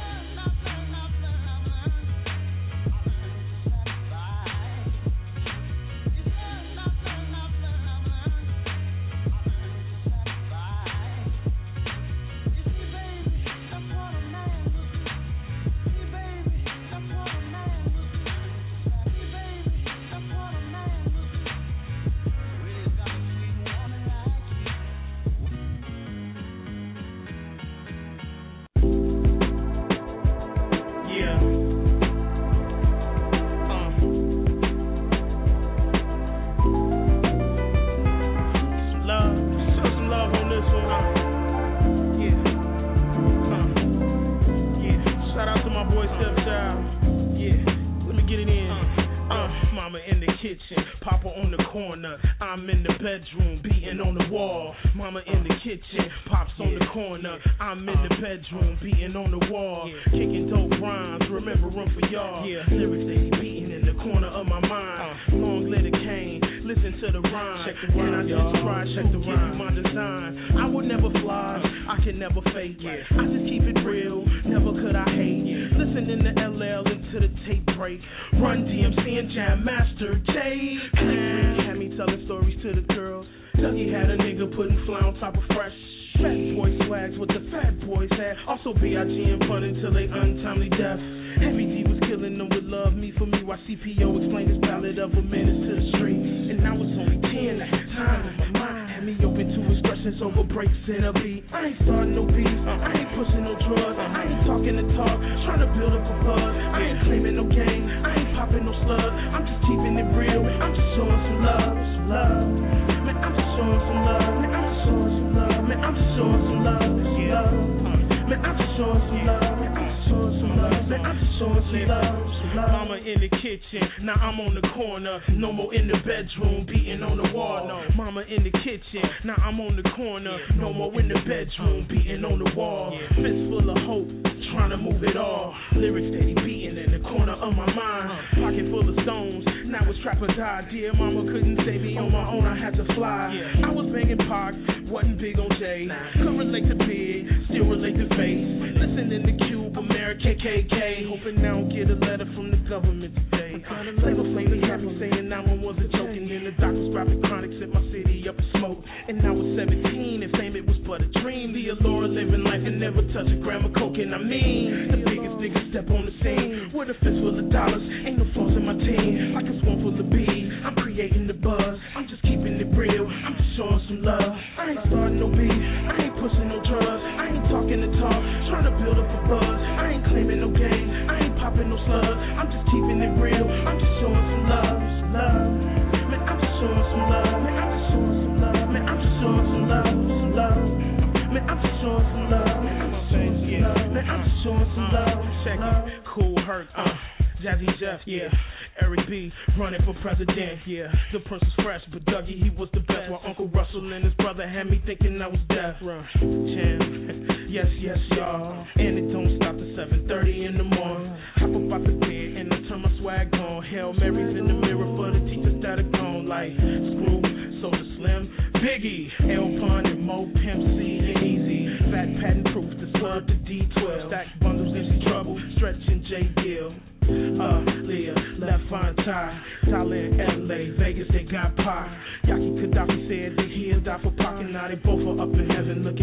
I'm in the bedroom, beating on the wall. Mama in the kitchen, pops on the corner. I'm in the bedroom, beating on the wall. Kicking dope rhymes, remember room for y'all. Lyrics they beating in the corner of my mind. Long letter cane, listen to the rhyme. And I just try to give you my design. I would never fly, I can never fake. I just keep it real, never could I hate. Listening to LL into the tape break. Run DMC and Jam Master J. Had me telling stories to the girls. Dougie had a nigga putting fly on top of fresh. Fat boy swags with the fat boys had. Also B.I.G. and fun until they untimely death. Heavy D was killing them with love me for me while CPO explained his ballad of a menace to the street. And now it's only 10 at the time. My mind had me open to instructions over breaks in a beat. I ain't starting no beef, I ain't pushing no drugs, I ain't talking the talk, trying to build up a buzz. I ain't claiming no game, I ain't popping no slugs. I'm just keeping it real, I'm just showing some love, some love. Man, I'm just showing some love, man, I'm just showing some love, man, I'm just showing some love, some love. Man, I'm just showing some love, man, I'm just showing some love, man, I'm just showing some love, some love. Mama in the kitchen, now I'm on the corner. No more in the bedroom, beating on the wall. No, mama in the kitchen, now I'm on the corner. No more in the bedroom, beating on the wall. Fist full of hope, trying to move it all. Lyrics steady beating in the corner of my mind. Pocket full of stones, now it's trapper's idea. Mama couldn't save me on my own, I had to fly. I was banging Pac, wasn't big on J. Couldn't relate to Big, still relate to Face. Listening to Cube, America, KKK. Hoping I don't get a letter from the government today. Flavor happy saying 911 a joke. And then the doctors dropping chronic, set my city up in smoke. And I was 17 and fame it was but a dream. The allure of living life and never touch a gram of coke. And I mean, the biggest nigga step on the scene with a fist full of dollars. Ain't no flaws in my team, like a swarm full of bees. I'm creating the buzz, I'm just keeping it real. I'm just showing some love. I ain't starting no beef, I ain't pushing no drugs. I ain't talking the talk, trying to build up a buzz. I ain't claiming no game, I ain't popping no slugs. I'm just keeping it real, I'm just showing some love, some love. Man, I'm just showing some love, man, I'm just showing some love. Man, I'm just showing some love, some love. Man, I'm just showing some love, man, I'm just showing some love. Man, I'm just showing some love, check it, Cool Herc, Jazzy Jeff, yeah. Eric B. running for president, yeah. The Prince was fresh, but Dougie, he was the best. While Uncle Russell and his brother had me thinking I was deaf. Jam, yes, yes, y'all. And it don't stop to 7:30 in the morning. Hop up out the bed and I turn my swag on. Hail Mary's in the mirror for the teachers that are gone. Like Screw, Soulja Slim, Biggie, L Pun and Mo Pimp C and Easy. Fat Patent Proof, the Slug, the D12. Stack bundles, MC Trouble, Stretch and J Gill. Leah, left fine tie. Thailand, LA, Vegas, they got pie. Yaki Gaddafi said that he'll die for Pac, and now they both are up in heaven looking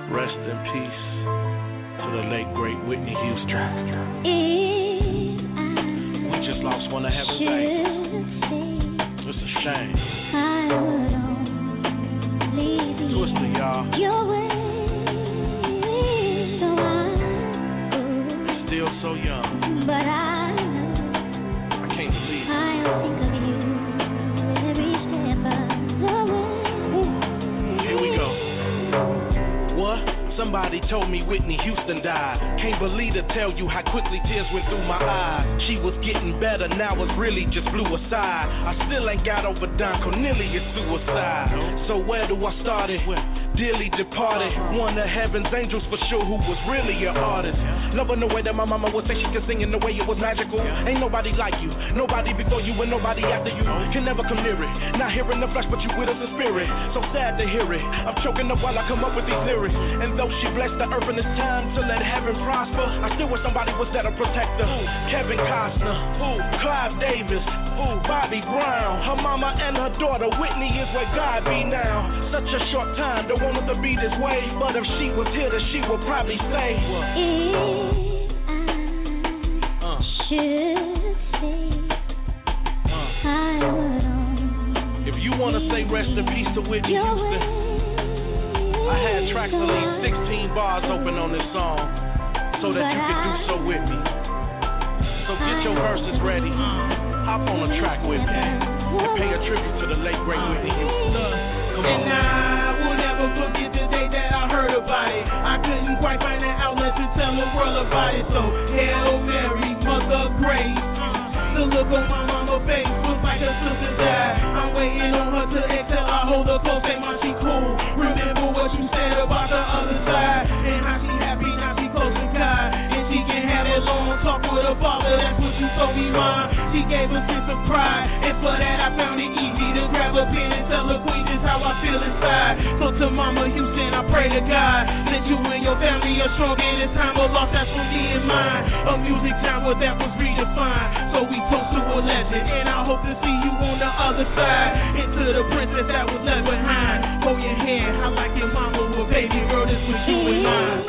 Rest in peace to the late great Whitney Houston. We just lost one of heaven's angels. It's a shame. Twister, y'all. Still so young. But I can't believe it. I'll think of you every step of the way. Here we go. What? Somebody told me Whitney Houston died. Can't believe to tell you how quickly tears went through my eyes. She was getting better, now it really just blew aside. I still ain't got over Don Cornelius' suicide. So where do I start it? Dearly departed, one of heaven's angels for sure, who was really an artist. Loving the way that my mama would say she could sing in the way it was magical. Ain't nobody like you, nobody before you and nobody after you. Can never come near it, not here in the flesh but you with us in spirit. So sad to hear it, I'm choking up while I come up with these lyrics. And though she blessed the earth and it's time to let heaven prosper, I still wish somebody was there to protect her. Kevin Costner, Clive Davis, Bobby Brown. Her mama and her daughter, Whitney is where God be now. Such a short time, don't want her to be this way, but if she was here, then she would probably say, if you want to say rest in peace to Whitney Houston, I had tracks at least 16 bars open on this song so that you could do so with me. So get your verses ready, hop on a track with me, and pay a tribute to the late great Whitney Houston. And I will never forget the day that I heard about it. I couldn't quite find an outlet to tell the world about it. So Hail Mary, Mother of Grace. The look on my mama's face was like her sister died. I'm waiting on her to exhale. I hold her close, say, "Mom, she cool. Remember what you said about the other side, and how she happy now she close and kind, and she can have that long talk with her father. That's what you told me, Mom." She gave a sense of pride, and for that I found it easy to grab a pen and tell her queen just how I feel inside. So to Mama Houston, I pray to God that you and your family are strong in this time of loss. That's for me and mine. A music genre that was redefined. So we toast to a legend, and I hope to see you on the other side. And to the princess that was left behind, hold your hand, I like your mama with baby girl. This was you and mine.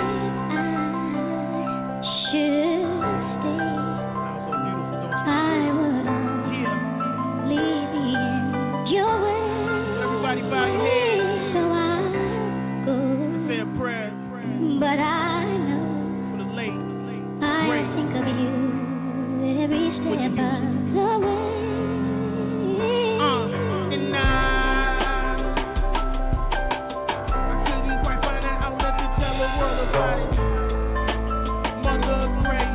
I would leave your way. Everybody bow your head. So I go. Say a prayer. But I know for the late, I think of you every step of the way. And I couldn't quite find an outlet to tell the world about it. Mother of Grace.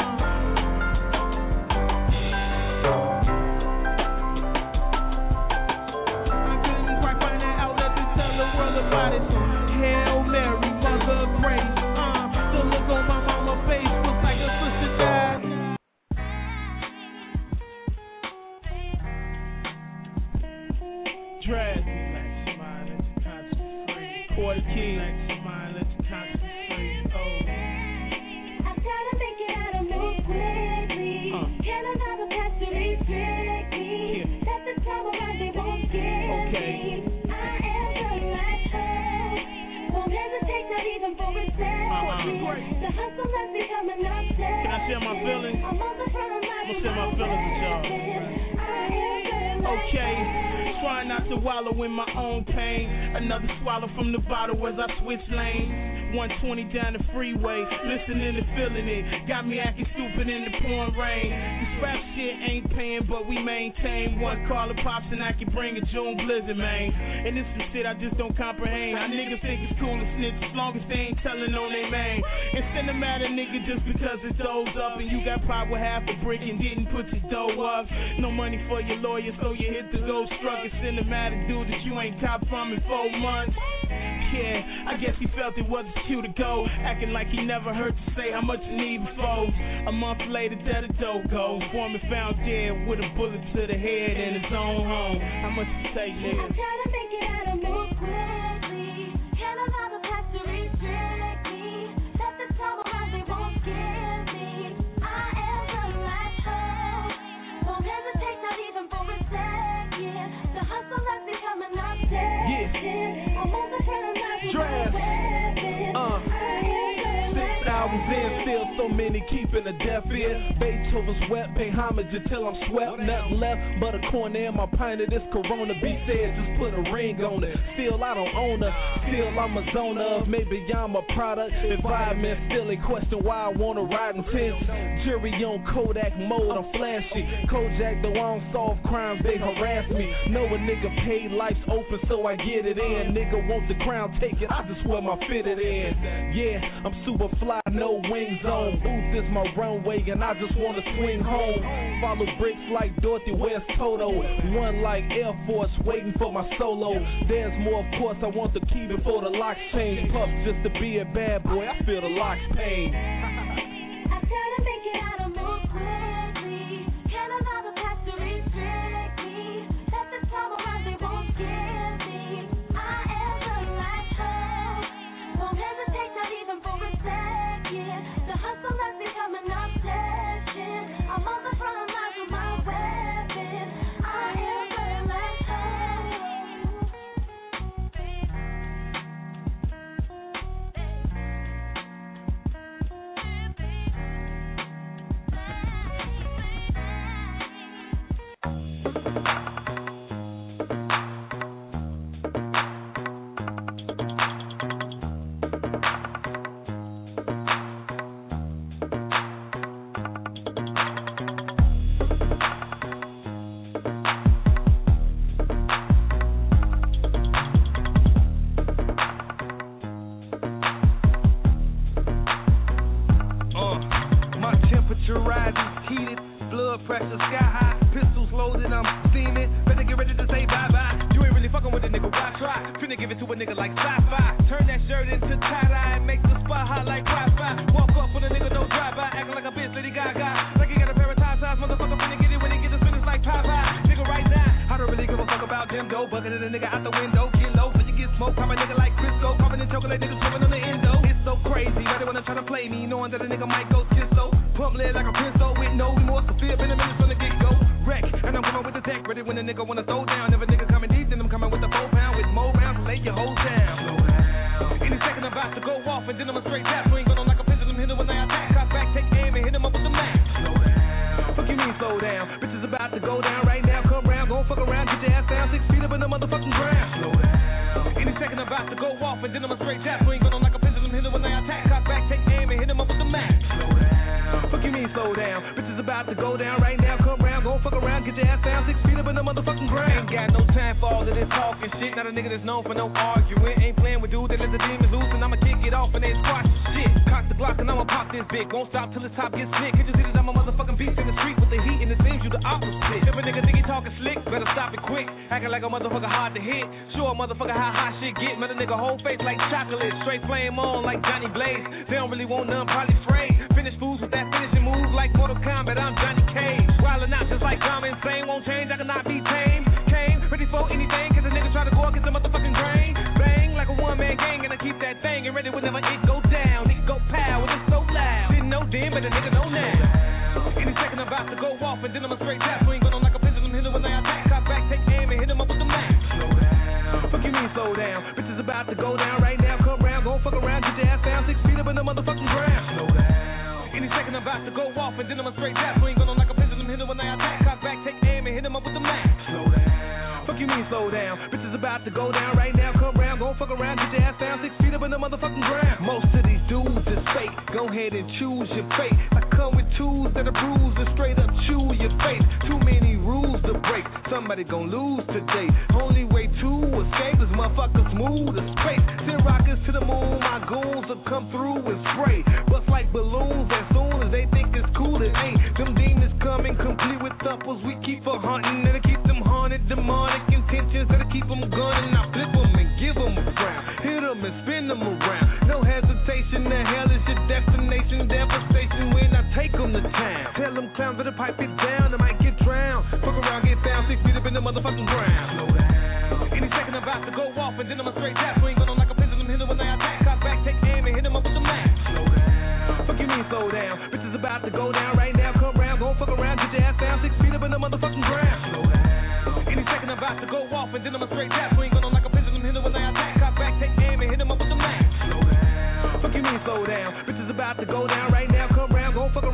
About it. Hail Mary, Mother of Grace. The look on my mama's face was like her sister died. Dress like smiling, constant free. Quarter key like smiling, constant free. I try to make it out of move quickly. Can another pass to restrict me? That's the trouble that they won't give me. The hustle has become an obsession. Can I share my feelings? I'm gonna share my feelings with y'all. Okay, try not to wallow in my own pain. Another swallow from the bottle as I switch lanes. 120 down the freeway, listening and feeling it. Got me acting stupid in the pouring rain. This rap shit ain't paying, but we maintain. One caller pops and I can bring a June blizzard, man. And this is shit I just don't comprehend. Our niggas think it's cool to snitch as long as they ain't telling on their man. And send them at a nigga just because it does up. And you got power half a brick and didn't put your dough up. No money for your lawyer, so you hit the ghost truck and send him at a dude that you ain't cop from in 4 months. Yeah, I guess he felt it wasn't cute to go, acting like he never heard to say how much you need before. A month later, there the dough goes. Foreman found dead with a bullet to the head in his own home. How much you take, nigga? I try to make it out of move quickly. Can another pass to restrict me? That's the trouble how they won't give me. I am the right hoe. Won't hesitate, not even for a second. The hustle has become an obsession. I'm on the front of my weapon. keeping a deaf ear. Beethoven sweat, pay homage until I'm swept. Nothing left but a corner in my pint of this Corona. B said just put a ring on it. Still I don't own her, still I'm a zone of. Maybe I'm a product. Environment still in question why I wanna ride in tents. Jury on Kodak mode, I'm flashy. Kojak, though I don't solve crimes, they harass me. Know a nigga paid, life's open, so I get it in. Nigga want the crown, take it, I just wear my fitted in. Yeah, I'm super fly, no wings on. Booth is my runway, and I just wanna swing home. Follow bricks like Dorothy West Toto. One like Air Force, waiting for my solo. There's more, of course, I want the key before the locks change. Puff just to be a bad boy, I feel the locks pain. I try to make it out of move quickly. Can't allow the past to restrict me. Let the trouble around they won't give me. I am the light hope. Won't hesitate, not even for a second. The hustle has become an obsession. I'm on the front lines with my weapon. I am the light hope. My temperature rises, heated, blood pressure sky high, pistols loaded, I'm steaming. Better get ready to say bye-bye. You ain't really fucking with a nigga, why try? Finna give it to a nigga like sci-fi. Turn that shirt into tie-dye and make the spot hot like Wi-Fi. Walk up with a nigga, no drive-by, acting like a bitch, Lady Gaga. Like he got a pair of tie-ties, motherfucker finna get it when he get his finish like Popeye. Nigga right now, I don't really give a fuck about them though. Bucketing a nigga out the window, get low, so you get smoked. Pop a nigga like Crisco, popping in chocolate, niggas swimming on the endo. It's so crazy, why they wanna try to play me, knowing that a nigga might go schizo. Pump lead like a pencil with no remorse for fear, been a minute from the get-go. Wreck, and I'm coming with the tech, ready when a nigga wanna throw down. If a nigga coming deep, then I'm coming with the 4 pound with more rounds to lay your whole down. Slow down. Any second I'm about to go off, and then I'm a straight tap. Swing on like a pendulum, hit him when I attack. Cock back, take aim, and hit him up with the max. Slow down. Fuck you mean slow down? Bitches about to go down right now. Come round, gon' fuck around, get your ass down 6 feet up in the motherfucking ground. Slow down. Any second I'm about to go off, and then I'm a straight tap. Swing on like a pendulum, hit him when I attack. Cock back, take aim, and hit him up with the max. Slow down. Fuck you mean slow down? Bitches about to go down right now. Come round, gon' fuck around, get your ass down 6 feet up in the motherfucking ground. Ain't got no time for all of this talking shit. Not a nigga that's known for no arguing. Ain't playing with dudes that let the demons loose, and I'ma kick it off and they squash the shit. Cock the Glock and I'ma pop this big. Won't stop till the top gets sick. Can't you see that I'm a motherfucking beast in the street with the heat, and it seems you the opposite. If a nigga think he talking slick, better stop it quick. Acting like a motherfucker hard to hit. Show a motherfucker how hot shit get. Met a nigga whole face like chocolate. Straight flame on like Johnny Blaze. They don't really want none, probably afraid. Finish fools with that finishing move like Mortal Kombat. I'm Johnny Cage. Wildin' out just like I'm insane. Won't change, I cannot be tamed. Came ready for anything, cause a nigga try to go against the motherfucking grain. Bang like a one-man gang, and I keep that thing and ready whenever it go down. It go pow, and it's so loud. Didn't know then, but a nigga know now. Any second I'm about to go off, and then I'm a straight tap. Swing on like a pendulum, hit him when I attack. Cock back, take aim, and hit him up with the max. Slow down. Fuck you mean slow down? Bitches about to go down right now. Come round, gon' fuck around, get your ass down 6 feet up in the motherfucking ground. Slow down. Any second I'm about to go off, and then I'm a straight tap. Swing on like a pendulum, hit him when I attack. Cock back, take aim, and hit him up with the max. Slow down. Fuck you mean slow down? Bitches about to go down right now. Come round, gon' fuck around, get your ass down 6 feet up in the motherfucking ground. Most of these dudes is fake. Go ahead and choose your fate. I come with tools that are bruised and straight up chew your face. Too many rules to break. Somebody gon' lose today. Only way to escape is motherfuckers move to space. Send rockets to the moon. My goons will come through and spray. Bust like balloons as soon as they think it's cool. It ain't. Them demons coming complete with uppers. We keep for hunting and keep them haunted. Demonic intentions that'll keep them gunning. I flip them and give them a frown. Hit them and spin them around. No hesitation. The hell is your destination. Devastation when I take them to town. Tell them clowns to pipe it down. They might get drowned. Fuck around, get down 6 feet up in the motherfucking ground. Slow down. Any second I'm about to go off, and then I'm a straight tap. Swing on like a pendulum, hit him when I attack. Cock back, take aim, and hit him up with the max. Slow down. Fuck you mean slow down? Bitches about to go down right now. Come round, gon' fuck around, get your ass down 6 feet up in the motherfucking ground. Slow down. Any second I'm about to go off, and then I'm a straight tap. Swing on like a pendulum, hit him when I attack. Cock back, take aim, and hit him up with the max. Slow down. Fuck you mean slow down? Bitches about to go down right now. Come round, gon' fuck around.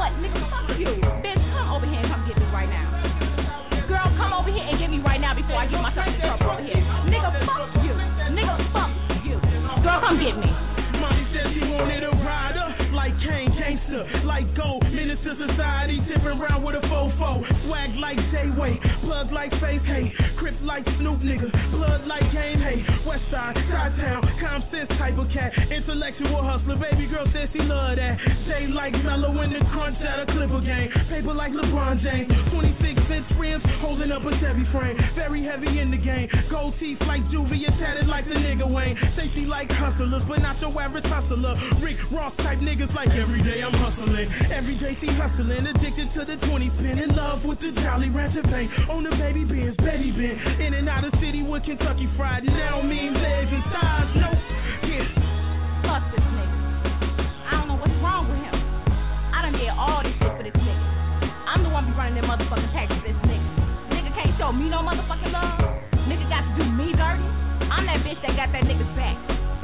what? Nigga, fuck you. Bitch, come over here and come get me right now. Girl, come over here and get me right now before I get myself in trouble over here. Nigga, fuck you. Nigga, fuck you. Girl, come get me. Mommy said she wanted a rider, like Kane Gangster, like Gold, Minister Society, tipping around with a fofo, swag like J-Way, plug like Faith Hay, Crip like Snoop nigga, blood like Game Hay, Westside, Chi-Town, common sense type of cat, intellectual hustler, baby girl says she love that, J like Mellow in the crunch at a Clipper game, paper like LeBron James, 26-inch rims, holding up a Chevy frame, very heavy in the game, gold teeth like Juvia, tatted like the nigga Wayne, say she like hustlers, but not your average hustler, Rick Ross type niggas like every day I'm hustling, every day she hustling, addicted to the 20 spin, in love with the Jolly Rancher paint, on the baby Benz, baby Ben, in and out of city with Kentucky Fried, now mean legs and thighs, no, yeah. Fuck this nigga. I don't know what's wrong with him. I done did all this shit for this nigga. I'm the one be running them motherfucking taxes for this nigga. Nigga can't show me no motherfucking love. Nigga got to do me dirty. I'm that bitch that got that nigga's back.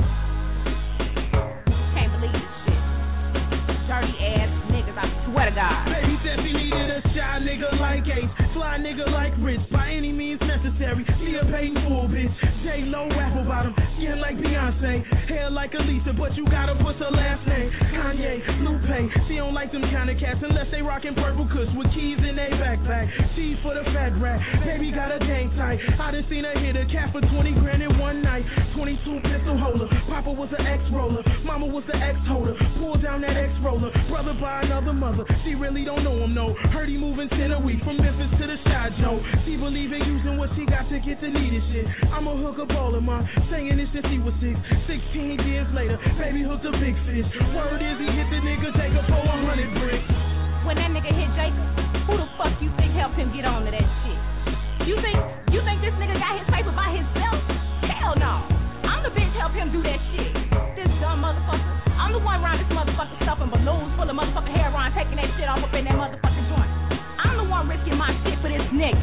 Can't believe this shit. Dirty ass niggas, I swear to God. Baby said she needed a shy nigga like Ace, fly nigga like Rich, by any means necessary. She a paid full bitch. J-Lo apple bottom, skin like Beyonce, hair like Alicia, but you gotta put her last name. Kanye, Lupe, she don't like them kind of cats unless they rockin' purple kush with keys in their backpack. Cheese for the fat rat, baby got a gang tight. I done seen her hit a cat for 20 grand in one night. 22 pistol holder, Papa was an ex-roller, Mama was the ex-holder. Pull down that ex-roller, brother by another mother. She really don't know him, no. Heard he moving 10 a week from Memphis to the Shy Joe. She believe in using what she got to get the needed shit. I'm a hook up all of mine, saying this since he was 6. 16 years later, baby hooked a big fish. Word is he hit the nigga Jacob for 100 bricks. When that nigga hit Jacob, who the fuck you think helped him get on to that shit? You think this nigga got his paper by himself? Hell no. I'm the bitch help him do that shit. This dumb motherfucker. I'm the one around this motherfucker stuffing balloons full of motherfucking heroin, taking that shit off up in that motherfucking joint. I'm the one risking my shit for this nigga.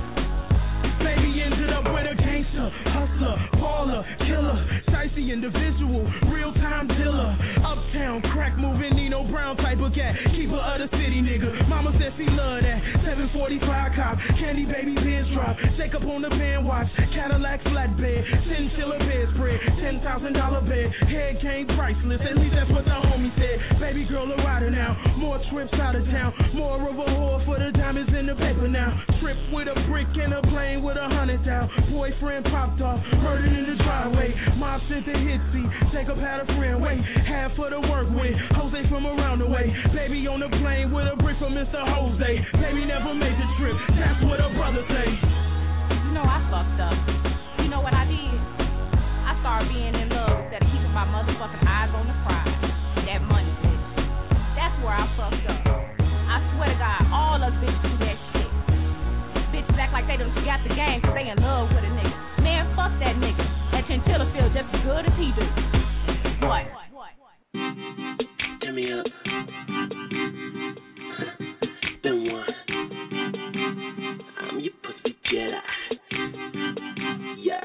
Baby ended up with a gangster, hustler, baller, killer, dicey individual, real-time dealer, uptown, crack moving, Nino Brown type of cat, keeper of the city nigga. Mama said she love that, 745 cop, candy baby Benz drop, Jacob on the band watch, Cadillac flatbed, chinchilla bedspread, $10,000 bed, head game priceless, at least that's what the homie said. Baby girl a rider now, more trips out of town, more of a whore for the diamonds in the paper now, trip with a brick and a plane with 100 down, boyfriend popped off, murdered in the driveway, mom sent the hit seat, Jacob had a friend wait, half for the work with, Jose from around the way, baby on the plane with a brick from Mr. Jose, baby never made the trip, that's what her brother say. You know I fucked up. You know what I did? I started being in love instead of keeping my motherfucking eyes on the prize. That money, bitch. That's where I fucked up. I swear to God, all us bitches do that shit. Bitches act like they done got the game cause they in love with a nigga. Man, fuck that nigga. That chinchilla feels just as good as he do. What? Turn me up. Been one. I'm your pussy Jedi. Yeah.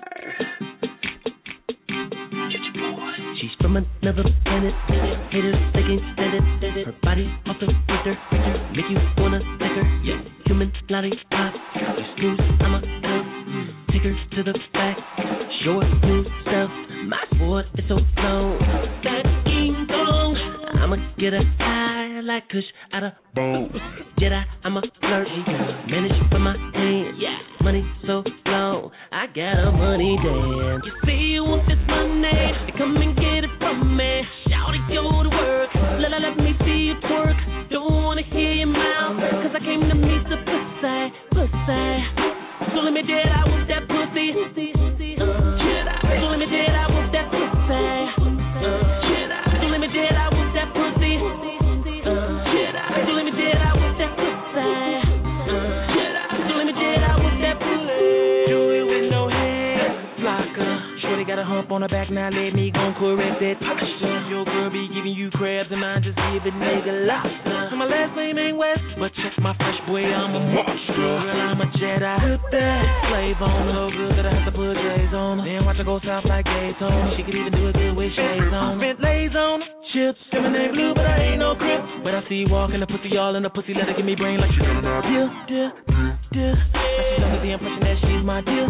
She's from another planet. Haters, they can't stand it. Her body off the filter. Make you wanna like her. Yeah. Human lollipop. You snooze, I'm a elf. Take her to the back. Show her new self. My sword is so long. That King Kong. I'ma get her high like Kush out of boom. Jedi, I'm a flirt. Manage for my hand. Yeah. Money so long. I got a money dance. You say you want this money. Come and get it from me. Shout it, go to work. Let me see you twerk. Don't wanna hear your mouth. Cause I came to meet the pussy. So let me dead out with that pussy. Jedi. So let me dead out with that pussy. Jedi. So let me dead out with that pussy. Jedi. So let me dead out with that pussy. Jedi. So let me dead out with that pussy. Do it with no head. Blocker. Shorty got a hump on her back, now let me gon' correct that posture. Your girl be giving you crabs and I just give it nigga lobster. So my last name ain't West, but check my fresh boy, I'm a monster. Girl, I'm a Jedi. Put that slave on her, so good that I have to put J's on her. Then watch her go south like Daytona. She could even do it good with shades on her. Spent lays on her. chips. Say my name blue, but I ain't no crip. When I see you walking, the pussy all in the pussy, let her give me brain like she got an deal. Now she's under the impression that she's my deal.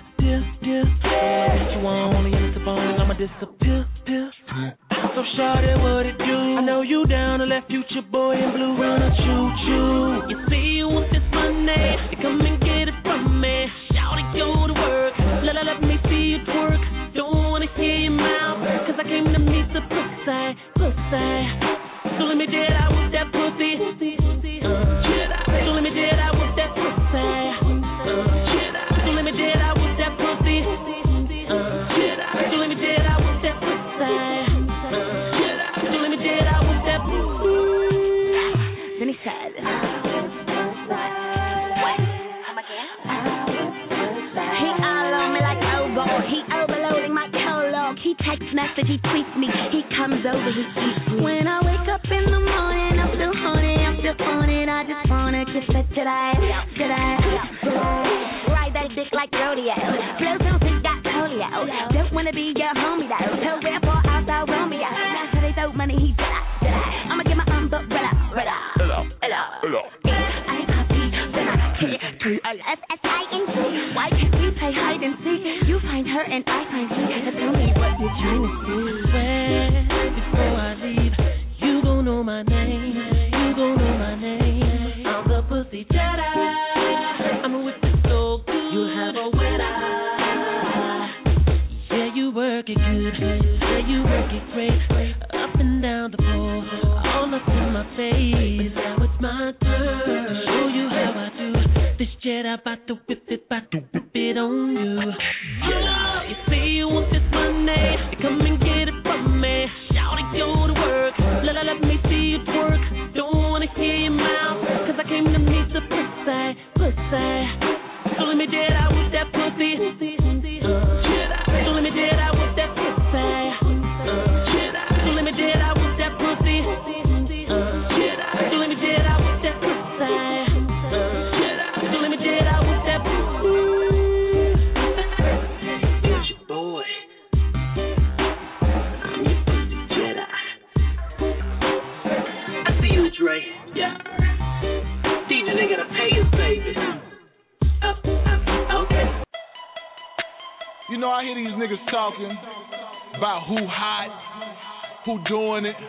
So you want only in the phone, I'ma disappear. So shawty, what it do? I know you down to let future boy in blue run a choo-choo. You see you want this money, you come and get it from me. Shawty, go to work, let me see you twerk. Don't wanna hear your mouth, cause I came to meet the pussy. So let me get out with that pussy. So let me get out with that pussy. So let me get out with that pussy. So let me get out with that pussy. So let me get out with that pussy. Then he said, what? He all on me like Ogo. He overloading my catalog. He text message, he tweets me. He comes over, he eats me. When I wake up in the morning, I'm still horny, I just wanna kiss it today. Ride that dick like rodeo. Flow so sick, got polio. Don't wanna be your homie though, so therefore I saw Romeo. Now so they throw money, he did I. I'ma get my umbrella. I ain't happy, then I hit T-O-S-S-I-N-G. Why can't we play hide and seek? You find her and I find you. Now tell me what you're trying to see. Well, before I leave, you gon' know my name. I'm the pussy Jedi. I'm with the so good. You have a wet eye. Yeah, you work it good. Yeah, you work it great. Up and down the floor, all up in my face. But now it's my turn to show you how I do. This Jedi about to whip it on you. Yeah, you say you want this money, you come and get it from me. Shout it, go to work. Let me see you twerk. Don't wanna hear your mouth, cause I came to meet the pussy. So let me get out with that pussy. So let me get out with that pussy. So let me get out with that pussy. So let me get out with that pussy. So let me get out with that pussy. It's your boy. I'm your pussy Jedi. I see you, Dre. Yeah. DJ, they gotta pay us, baby. Okay. You know, I hear these niggas talking about who hot, who doing it.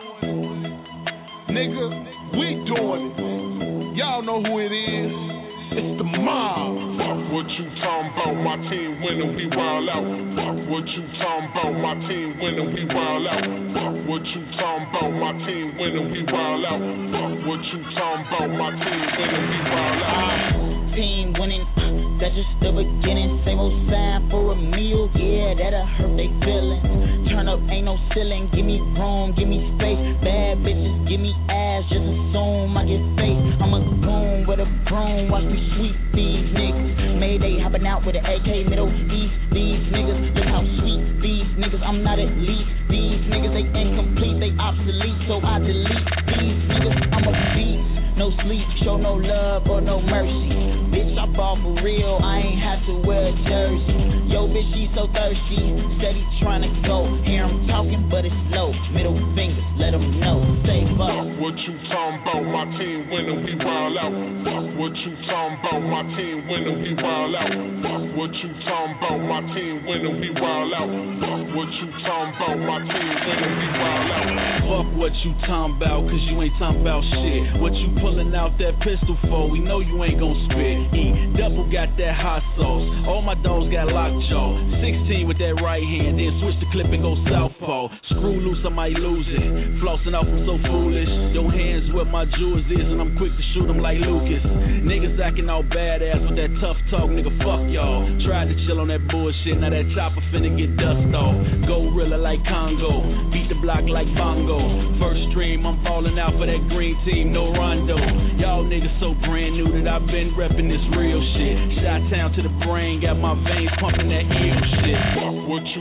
Nigga, we doing it. Y'all know who it is. It's the mob. Fuck what you talking about, my team winning, we wild out. Fuck what you talking about, my team winning, we wild out. Fuck what you talking about, my team winning, we wild out. Fuck what you talking about, my team winning, we wild out. Team winning, that's just the beginning. Same old sign for a meal, yeah, that'll hurt they feelings. Turn up, ain't no ceiling, give me room, give me space. Bad bitches, give me ass, just assume I get face. I'm a goon with a broom, watch me sweep these niggas. Mayday hopping out with an AK, Middle East. These niggas, look how sweet these niggas. I'm not at least. These niggas, they incomplete, they obsolete, so I delete these niggas. I'm a beast. No sleep, show no love or no mercy. Bitch, I ball for real, I ain't have to wear a jersey. Yo, bitch, she so thirsty, steady trying to go. Hear him talking, but it's low. Middle fingers, let him know. Say fuck. Fuck what you talking about, my team winning, we wild out. Fuck what you talking about, my team winning, we wild out. Fuck what you talking about, my team winning, we wild out. Fuck what you talking about, my team winning, we wild out. Fuck what you talking about, cause you ain't talking about shit. What you pulling out that pistol for, we know you ain't gon' spit. Double got that hot sauce, all my dogs got lockjaw. 16 with that right hand, then switch the clip and go southpaw. Screw loose, I might lose it. Flossing off, I'm so foolish. Your hands where my jewels is, and I'm quick to shoot them like Lucas. Niggas acting all badass with that tough talk, nigga, fuck y'all. Tried to chill on that bullshit, now that chopper finna get dust off. Gorilla like Congo, beat the block like Bongo. First stream, I'm falling out for that green team, no Rondo. Y'all niggas so brand new that I've been repping this real shit. Shot town to the brain, got my veins pumping that ill shit. Fuck what you talking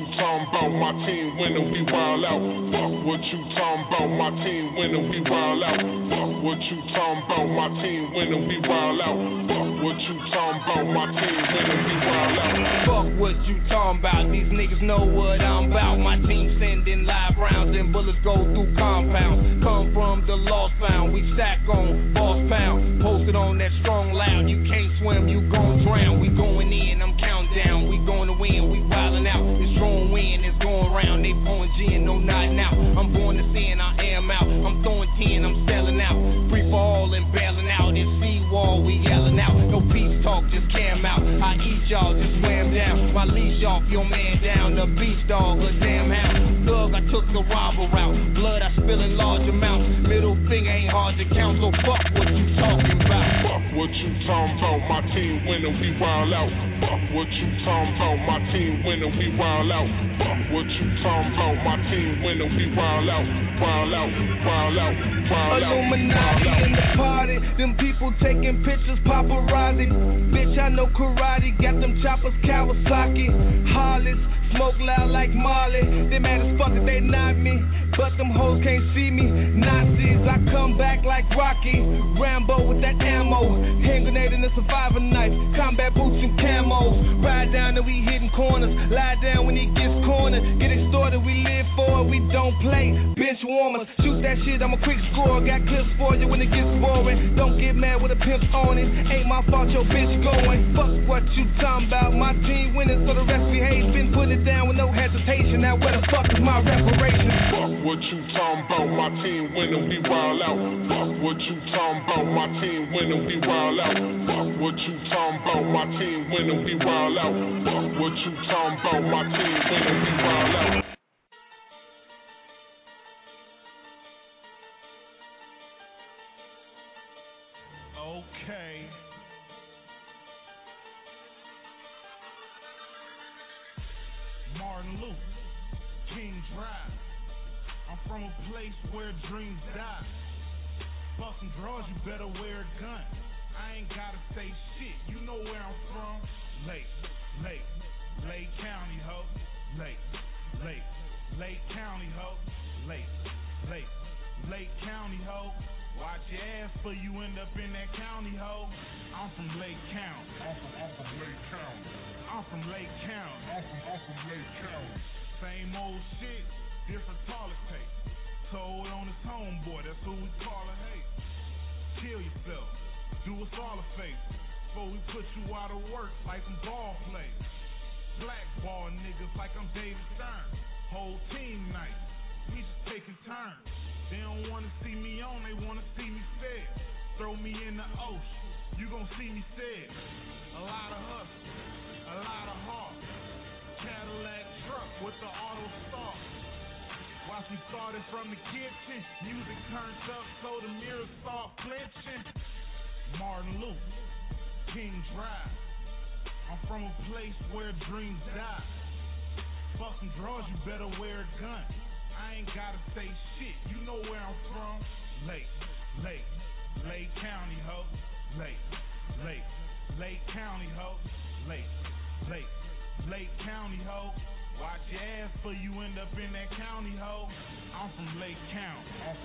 talking about? My team winning, we wild out. Fuck what you talking about? My team winning, we wild out. Fuck what you talking about? My team winning, we wild out. Fuck what you talking about? My team winning, we wild out. Fuck what you talking about? These niggas know what I'm about. My team sending live rounds and bullets go through compounds. Come from the lost found, we stack on boss pound. Posted on that strong loud, you can't swim, you gon' drown. We going in, I'm counting down. We going to win, we wildin' out. It's strong wind, it's going round. They pouring gin, no nodding out. I'm born to sin, I am out. I'm throwing 10, I'm selling out. Free for all and bailing out. It's seawall, we yelling out. No peace talk, just cam out. I eat y'all, just swam down. My leash off, your man down. The beach dog, a damn hound. Thug, I took the robber route. Blood, I spill in large amounts. Middle finger ain't hard to count, so fuck what you talking about. Fuck what you talking about? My team winning, we wild out. Fuck what you talking about? My team winning, we wild out. Fuck what you talking about? My team winning, we wild out. Wild out, wild out, wild out. Illuminati in the party. Them people taking pictures, paparazzi. Bitch, I know karate. Got them choppers, Kawasaki. Harleys, smoke loud like Marley. They mad as fuck that they not me, but them hoes can't see me. Nazis, I come back like Rocky. Rambo with that ammo. Hand grenade and a survivor knife. Combat boots and camos. Ride down and we hitting corners. Lie down when he gets cornered. Get extorted, we live for it, we don't play. Bench warmers, shoot that shit, I'm a quick score. Got clips for you when it gets boring. Don't get mad with a pimp on it. Ain't my fault your bitch going. Fuck what you talking about. My team winning, so the rest behave. Been putting it down with no hesitation. Now where the fuck is my reparation? Fuck what you talking about? My team winning, we wild out. Fuck what you talking about? My team winning, we wild out. Fuck what you talking about? My team winning, we wild out. Fuck what you talking about? My team winning, we wild out. Okay. Martin Luther, King Drive. I'm from a place where dreams die. Bustin' draws, you better wear a gun. I ain't gotta say shit, you know where I'm from. Lake County, ho. Lake County, ho. Lake County, ho. Watch your ass for you end up in that county, ho. I'm from Lake County. I'm from Lake County. I'm from Lake County. Same old shit, different toilet paper. Told on his homeboy, that's who we call it, hey. Kill yourself, do us all a favor. Before we put you out of work like some ball players. Blackball niggas like I'm David Stern. Whole team night, we just taking turns. They don't wanna see me on, they wanna see me fed. Throw me in the ocean, you gon' see me fed. A lot of hustle, a lot of heart. Cadillac truck with the auto start. Watch me started from the kitchen, music turned up so the mirrors start flinching. Martin Luther, King Drive. I'm from a place where dreams die. Fucking draws, you better wear a gun. I ain't gotta say shit, you know where I'm from. Lake County, ho. Lake County, ho. Lake County, ho. Watch your ass for you end up in that county, ho. I'm from Lake County. I'm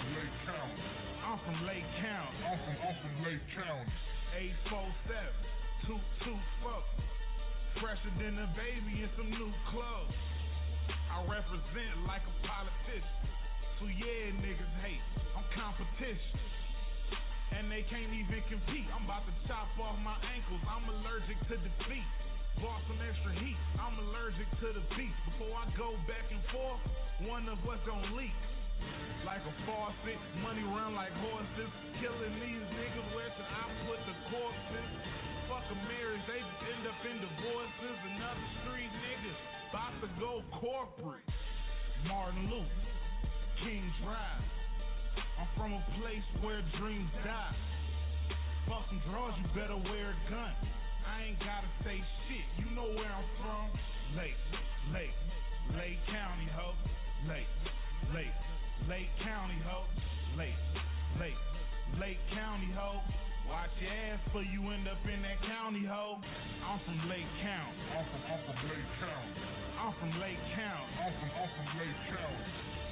from Lake County. 847, 224. Fresher than a baby in some new clothes. I represent like a politician. So yeah, niggas hate, I'm competition. And they can't even compete. I'm about to chop off my ankles, I'm allergic to defeat. Bought some extra heat, I'm allergic to the beat. Before I go back and forth, one of us gon' leak. Like a faucet, money run like horses. Killing these niggas, where should I put the corpses? Fuck a marriage, they end up in divorces. Another street nigga, about to go corporate. Martin Luther, King Drive. I'm from a place where dreams die. Fucking draws, you better wear a gun. I ain't gotta say shit, you know where I'm from. Lake County, ho. Lake County, ho. Lake County, ho. Watch your ass before you end up in that county, ho. I'm from Lake County. I'm from Lake County. I'm from Lake County. I'm from Lake County.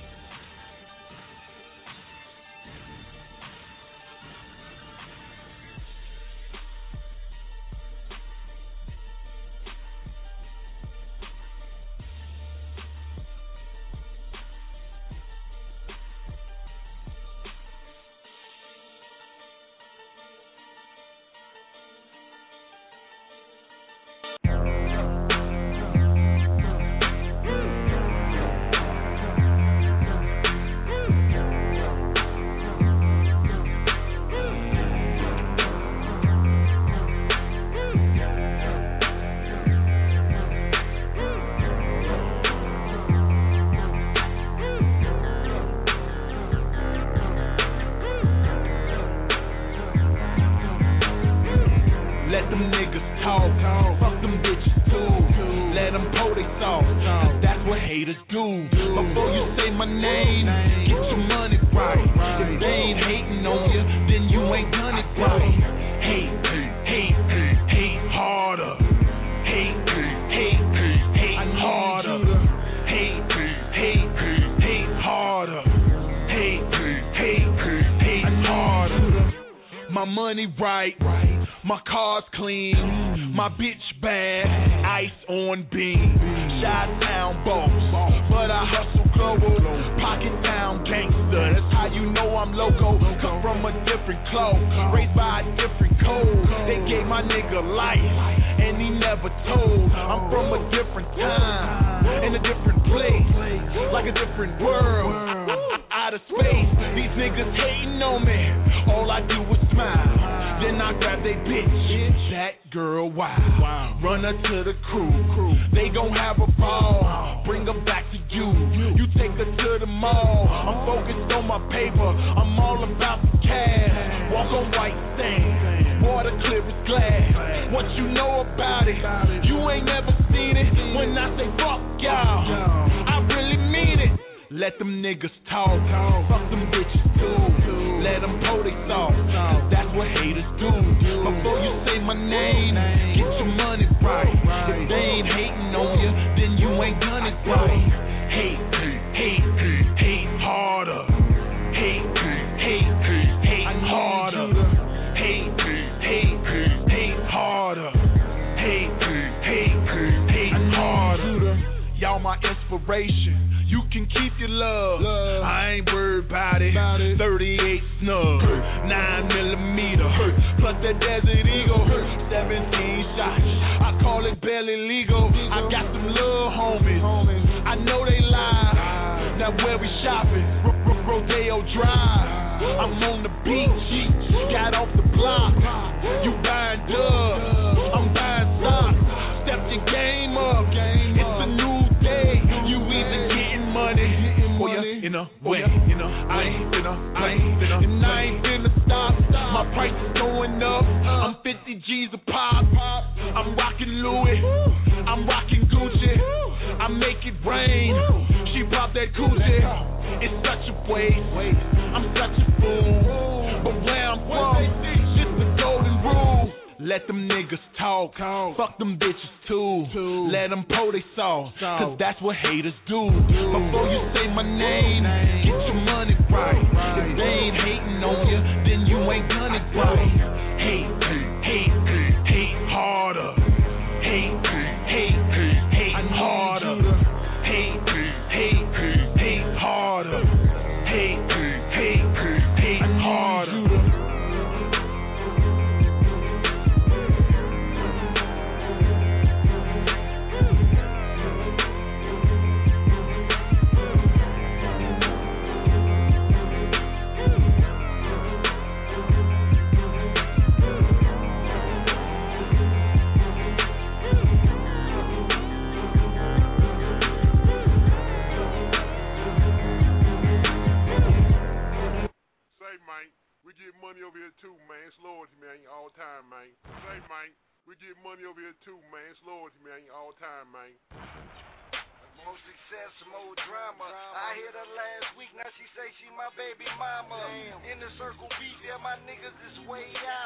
More success, more drama. I hit her last week, now she say she my baby mama. In the circle beat, yeah, my niggas is way out. When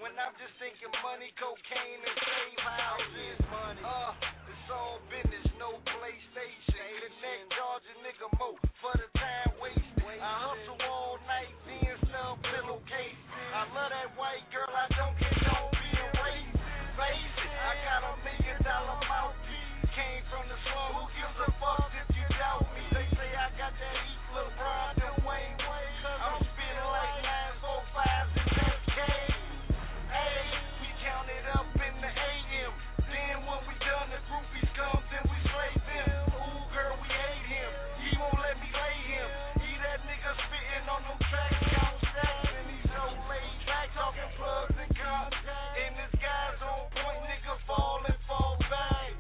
when I'm just thinking money, cocaine, and save houses. It's all business, no PlayStation. Connect, charge a nigga more for the time wasted. I hustle all night, then sell pillowcase. I love that white girl, I don't care, don't be erased. Face it, I got $1 million mouthpiece. Came from the slum, who gives a fuck if you doubt me? They say I got that heat, LeBron and Wayne. I'm spinning like 945s in that cave. Hey, we count it up in the AM. Then when we done, the groupies come, then we slay them. Ooh, girl, we hate him. He won't let me lay him. He that nigga spitting on them tracks, count stacks, and he's so laid back, talking plugs and cops. And this guy's on point, nigga fall and fall back.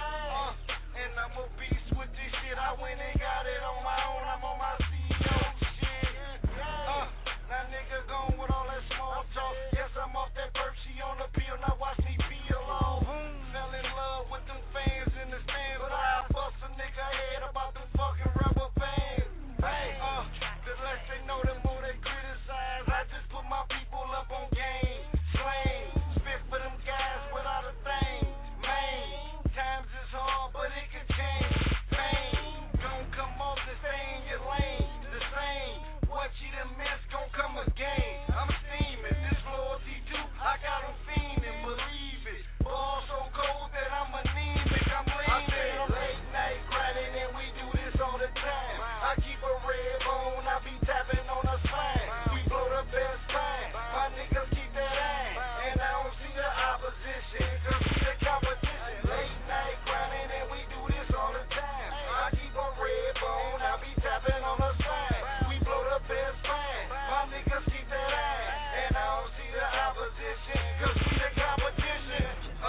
And I'm a beast with this shit. I went and got it on my own. I'm on my CEO shit. Now nigga gone with all that small talk. Yes, I'm off that perk. She on the pill. Now watch me peel off. Fell in love with them fans in the stands, but I bust a nigga head about them fucking rubber bands. Hey, the less they know, the more they criticize. I just put my people up on game. Slang, spit for them guys without a thing. Man, times is hard, but it can change. Pain, don't come off and stay in your lane. The same, what you done missed gon' come again. I'm steaming, this loyalty too, I got them fiending, believe it. Ball so cold that I'm anemic, I'm leaning. Late night grinding and we do this all the time. I keep a red bone, I be tapping on a spine. We blow the best time, my niggas keep that aim. And I don't see the opposition, cause we the competition. Late night grinding and we do this all the time. I keep a red bone, I be tapping on a spine. We blow the best time, my niggas keep that aim. And I don't see the opposition, cause we the competition.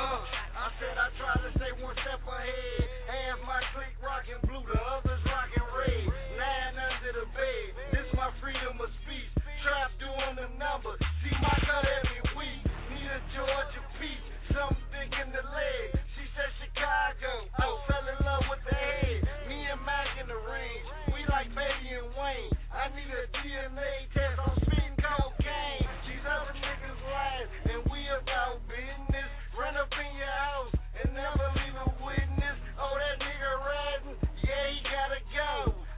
I said I try to stay one step ahead. Half my clique rockin' blue, the others rockin' red. 9 under the bed, this my freedom of speech. Trap doing the numbers, see my cut every week. Need a Georgia peach, something thick in the leg. She said Chicago, fell in love with the head. Me and Mac in the range, we like Baby and Wayne. I need a DNA test on spitting cocaine. These other niggas lying, and we about business. Run up in your house and never leave a witness. Oh, that nigga riding, yeah, he gotta go.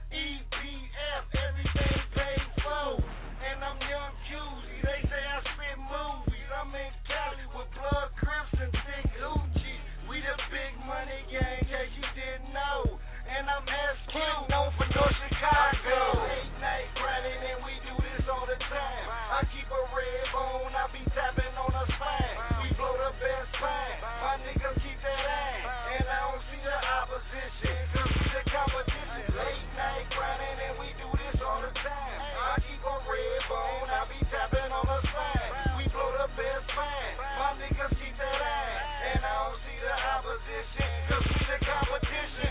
EPF, everything paid for. And I'm Young Cusie, they say I spit movies. I'm in Cali with blood crips and thick hoochies. We the big money gang, case you didn't know. And I'm SQ, known for North Chicago. Late night grinding and we do this all the time. I keep a red bone, I be tapping on a spine. We blow the best spine, my niggas keep that aim. And I don't see the opposition, cause we the competition. Late night grinding and we do this all the time. I keep a red bone, I be tapping on a spine. We blow the best spine, my niggas keep that aim. And I don't see the opposition, cause we the competition.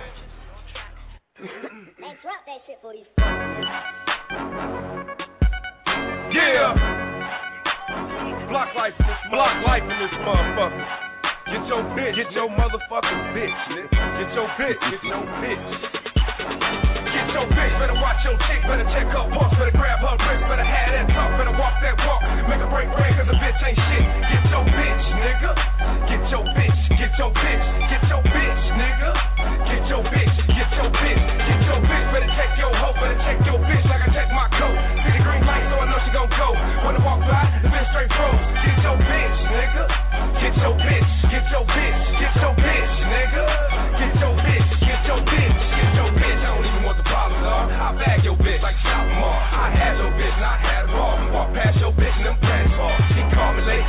Man, drop that shit for these Yeah! Block life in this motherfucker. Get your bitch, get your motherfucking bitch, nigga. Get your bitch, get your bitch. Get your bitch, better watch your chick, better check her pulse, better grab her wrist, better have that talk, better walk that walk, make her break bread, cause a bitch ain't shit. Get your bitch, nigga. Get your bitch, get your bitch, get your bitch, nigga. Get your bitch, get your bitch, get your bitch, better check your hoe, better check your bitch like I check my coat. See the green light, so I know she gon' go. When I walk by, the bitch straight froze. Get your bitch, nigga. Get your bitch, get your bitch, get your bitch, nigga. Get your bitch, get your bitch, get your bitch. I don't even want the problems, dog. I bag your bitch like shop them all. I had your bitch, not had her all. Walk past your bitch and them pants fall. She call me late,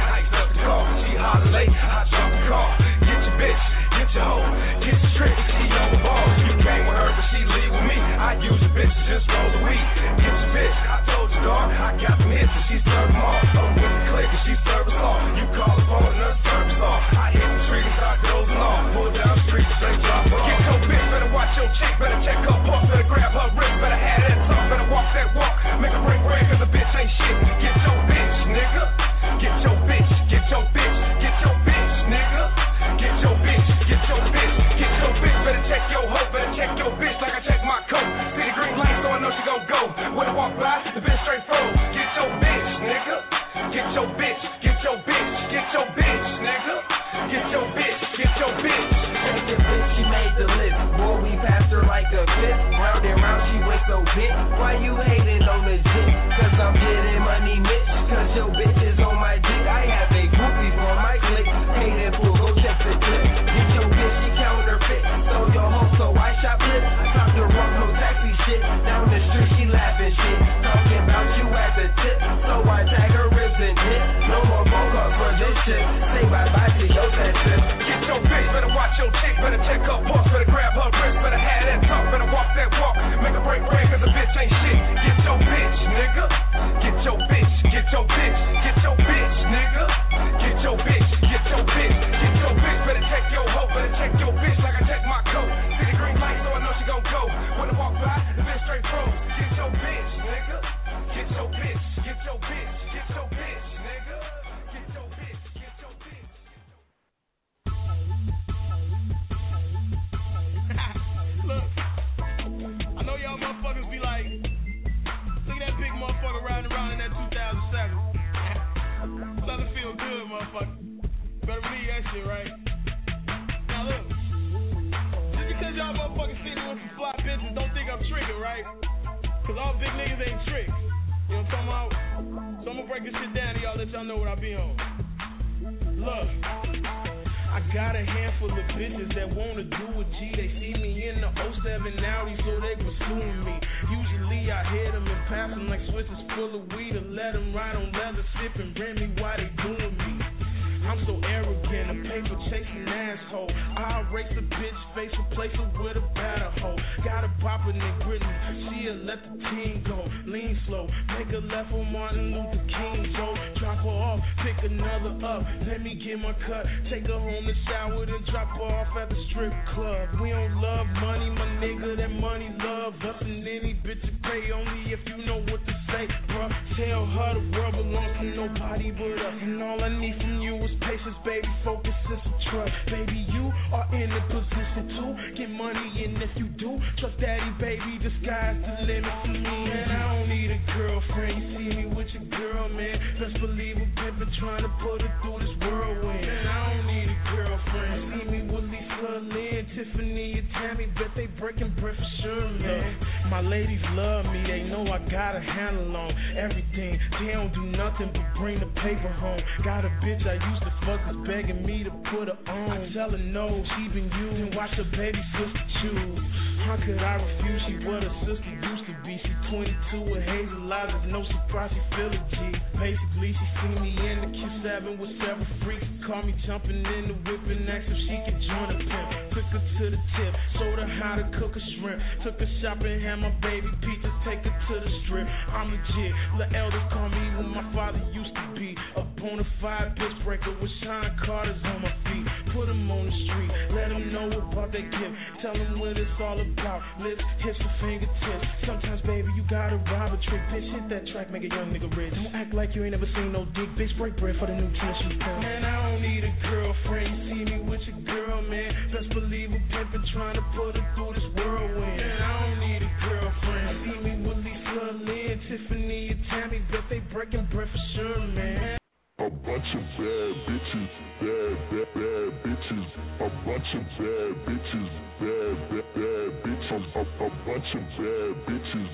motherfucker. Better believe that shit, right? Now look, just because y'all motherfuckers see me with some fly bitches, don't think I'm tricking, right? Cause all big niggas ain't tricks. You know what I'm talking about? So I'm gonna break this shit down to y'all, let y'all know what I be on. Look, I got a handful of bitches that wanna do a G. They see me in the 07 Audi, so they pursuing me. Usually I hit them and pass them like switches full of weed, or let them ride on leather, sipping Remy while they doing me. I'm so arrogant, a paper chasing asshole. I'll race a bitch face, replace her with a batter hoe. Got a bopper and gritty, she'll let the team go. Lean slow, make a left on Martin Luther King, Joe. Drop her off, pick another up, let me get my cut. Take her home to shower, then drop her off at the strip club. We don't love money, my nigga, that money love us. And any bitch you pay only if you know what to say, bruh. Tell her the world belongs to nobody but us. And all I need from you is patience, baby, focus and some trust. Baby, you are in a position to get money, and if you do, trust daddy, baby, the sky's the limit for me. And I don't need a girlfriend, you see me with your girl, man. Best believe a pimp been trying to put her through this whirlwind. And I don't need a girlfriend, you see me with Lisa, Lynn, Tiffany, and Tammy, bet they breaking bread for sure, man. My ladies love me, they know I got a handle on everything. They don't do nothing but bring the paper home. Got a bitch I used to fuck is begging me to put her on. I tell her no, she been used and watch her baby sister choose. How could I refuse? She what her sister used to be. She 22 with hazel eyes, it's no surprise she feel a G. Basically, she see me in the Q7 with several freaks. Call me jumping in the whip and asked if she could join a pimp. Took her to the tip, showed her how to cook a shrimp. Took her shopping, had my baby peaches, take her to the strip. I'm legit, the elders call me what my father used to be. A bona fide bitch breaker with shine Carters on my feet. Put them on the street, let them know about that gift. Tell them what it's all about, lips, hips, and fingertips. Sometimes, baby, you gotta rob a trick. Bitch, hit that track, make a young nigga rich. Don't act like you ain't never seen no dick. Bitch, break bread for the new tennis you come. And I don't need a girlfriend, you see me with your girl, man. Best believe a pimpin' trying to put her through this whirlwind. And I don't need a girlfriend, see me with Lisa, Lynn, Tiffany, and Tammy, bet they breaking bread for sure, man. A bunch of bad bitches, bad bitches. A bunch of bad bitches, bad bitches. A bunch of bad bitches,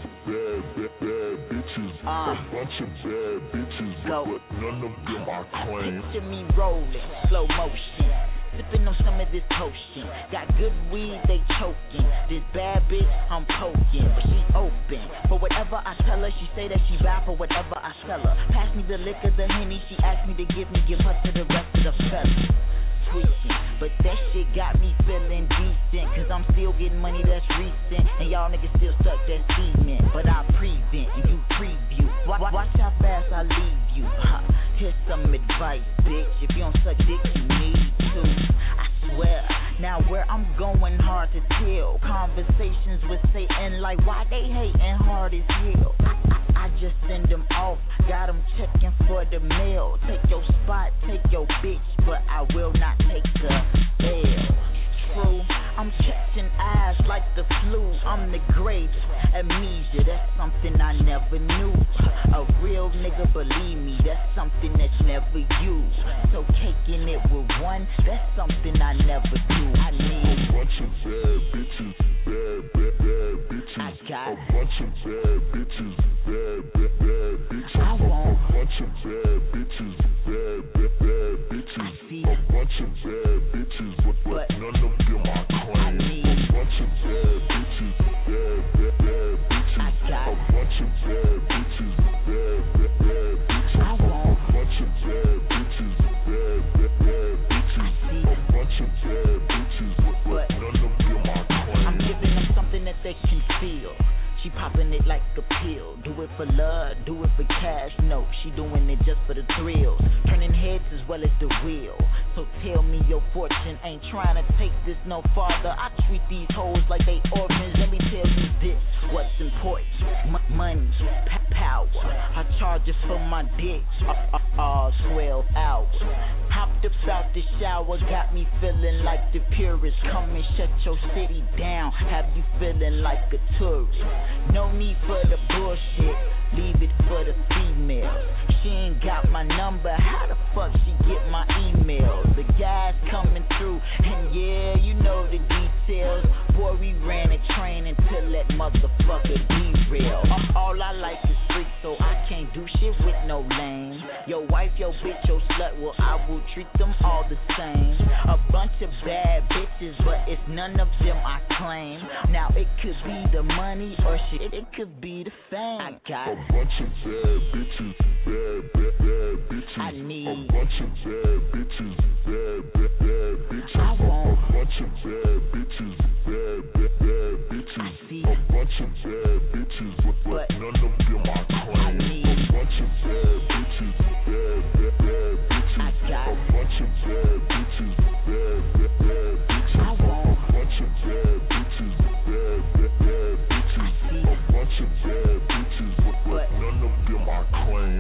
bad bitches. A bunch of bad bitches, but none of them are claimed. Picture me rolling, slow motion, sipping on some of this potion. Got good weed, they choking. This bad bitch, I'm poking, but she open. For whatever I tell her, she say that she buy for whatever I sell her. Pass me the liquor, the Henny, she asked me to give her to the rest of the fellas. Tweaking, but that shit got me feeling decent, cause I'm still getting money that's recent, and y'all niggas still suck that cement. But I prevent, and you preview. Watch how fast I leave you. Here's some advice, bitch. If you don't suck dick, you need to. I swear, now where I'm going hard to tell. Conversations with Satan, like why they hating hard as hell. I just send them off, got them checking for the mail. Take your spot, take your bitch, but I will not take the bail. True, I'm catching eyes like the flu. I'm the greatest, amnesia, that's something I never knew. A real nigga, believe me, that's something that's never used. So taking it with one, that's something I never do. I need a bunch of bad bitches, bad bitches. I got a bunch of bad bitches, bad bitches. I want a bunch of bad bitches, bad bitches. A bunch of bad bitches, but none of them are claimed. A bunch of bad bitches, bad bitches. I got a bunch of bad bitches, bad bitches. I want a bunch of bad bitches, bad bitches. A bunch of bad bitches, but none of them are claimed. I'm giving them something that they can feel. She popping it like a pill. Do it for love, do it for cash. No, she doing it just for the thrills. Turning heads as well as the wheel. So tell me your fortune ain't trying to take this no farther. I treat these hoes like they orphans. Let me tell you this, what's important. Money, power. I charge it for my dick. 12 hours. Hopped up out the shower, got me feeling like the purist. Come and shut your city down, have you feeling like a tourist. No need for the bullshit, leave it for the female. She ain't got my number, how the fuck she get my emails. The guys coming through, and yeah, you know the details. Boy, we ran a train until that motherfucker derailed. All I like is freak, so I can't do shit with no lame. Your wife, your bitch, your slut, well, I will treat them all the same. A bunch of bad bitches, but it's none of them I claim. Now it could be the money or shit, it could be the fame. I got a bunch of bad bitches, bad bitches. I need a bunch of bad bitches, bad bitches. I want a bunch of bad bitches, bad bitches. A bunch of bad bitches, but none of them I claim. A bunch of bad bitches, bad bitches. I got a bunch of bad bitches, bad bitches. I want a bunch of bad bitches, bad bitches. A bunch of bad bitches, but none of them I claim.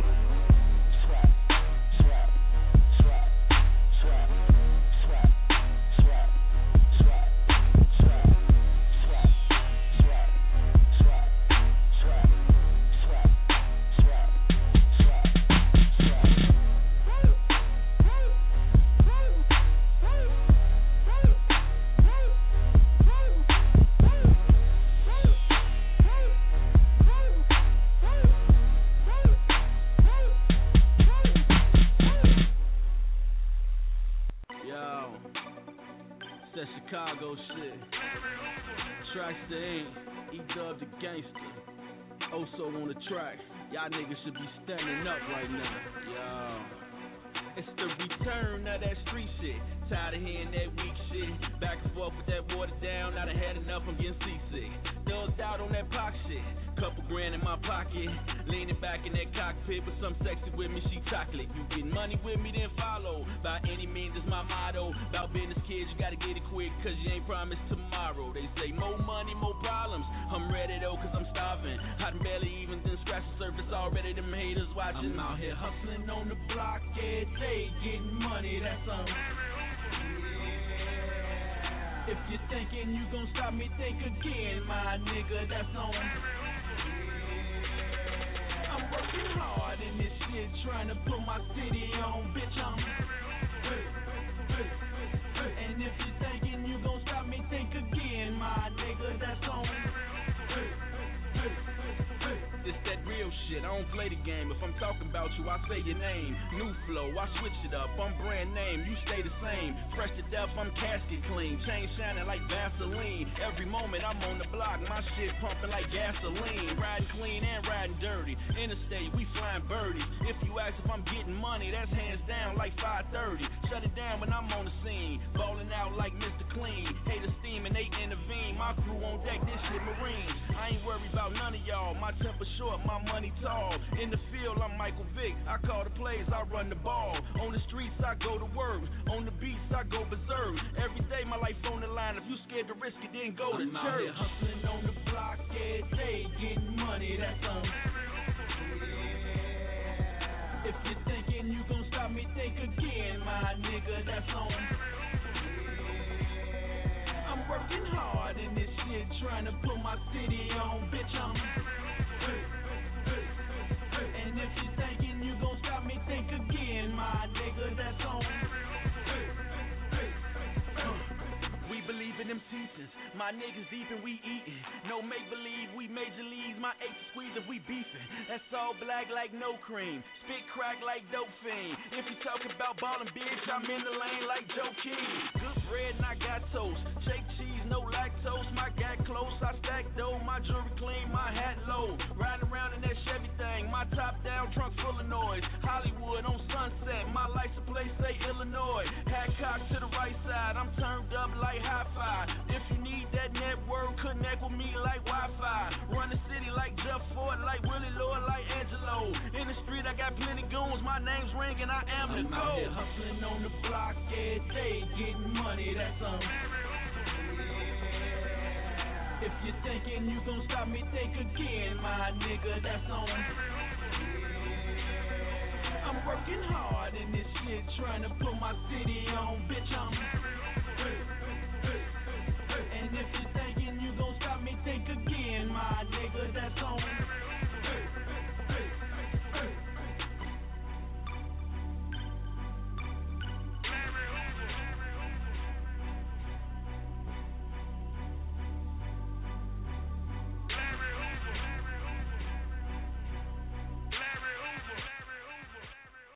Chicago shit. Trackster Inc. E-Dub the gangster. Oso on the track. Y'all niggas should be standing up right now. Yo. It's the return of that street shit. Tired of hearing that weak shit. Back and forth with that water down. Now I had enough, I'm getting seasick. Thugged out on that pop shit. Couple grand in my pocket. Leaning back in that cockpit with some sexy with me, she chocolate. You get money with me, then follow. By any means is my motto. About business kids, you gotta get it quick, cause you ain't promised tomorrow. They say more money, more problems. I'm ready though, cause I'm starving. I done barely even done scratch the surface already, them haters watching. I'm out here hustling on the block every day, getting money, that's If you're thinking you gon' stop me, think again, my nigga, that's on. I'm working hard in this shit, trying to put my city on, bitch, And if you're thinking you gon' stop me, think again, my nigga, that's on. It's that real shit, I don't play the game. If I'm talking about you, I say your name. New flow, I switch it up, I'm brand name, you stay the same. Fresh to death, I'm casket clean. Chain shining like Vaseline. Every moment I'm on the block, my shit pumping like gasoline. Riding clean and riding dirty. Interstate, we flying birdies. If you ask if I'm getting money, that's hands down like 5:30. Shut it down when I'm on the scene. Balling out like Mr. Clean. Haters steam and they intervene. My crew on deck, this shit Marines. I ain't worried about none of y'all. My temper short, my money tall. In the field, I'm Michael Vick. I call the plays, I run the ball. On the streets, I go to work. On the beats, I go berserk. Every day, my life on the line. If you scared to risk it, then go to church. I'm out here hustling on the block every day, getting money, that's If you're thinking you gon' stop me, think again, my nigga, that's on. I'm working hard in this shit, trying to put my city on, bitch, And if you're thinking you gon' stop me, think again, my nigga, that's on. We believe in them teachings. My niggas deep and we eatin'. No make-believe, we major leagues. My H squeeze if we beefin'. That's all black like no cream. Spit crack like dope fiend. If you talk about ballin', bitch, I'm in the lane like Joe King. Good bread and I got toast. Shake cheese, no lactose. My gat close, I stack dough. My jewelry clean, my hat low. Riding around in that Chevy thing. My top down, trunk full of noise. Hollywood on Sunset. My license plate say Illinois. Hat cocked to the right side. I'm turned up like hi-fi. If you need that network, connect with me like Wi-Fi. Run the city like Jeff Ford, like Willie Lord, like Angelo. In the street, I got plenty goons. My name's ringing, I am the code. I'm out here hustling on the block every day, getting money, that's If you're thinking you gon' stop me, think again, my nigga, that's on. I'm working hard in this shit, trying to put my city on, bitch,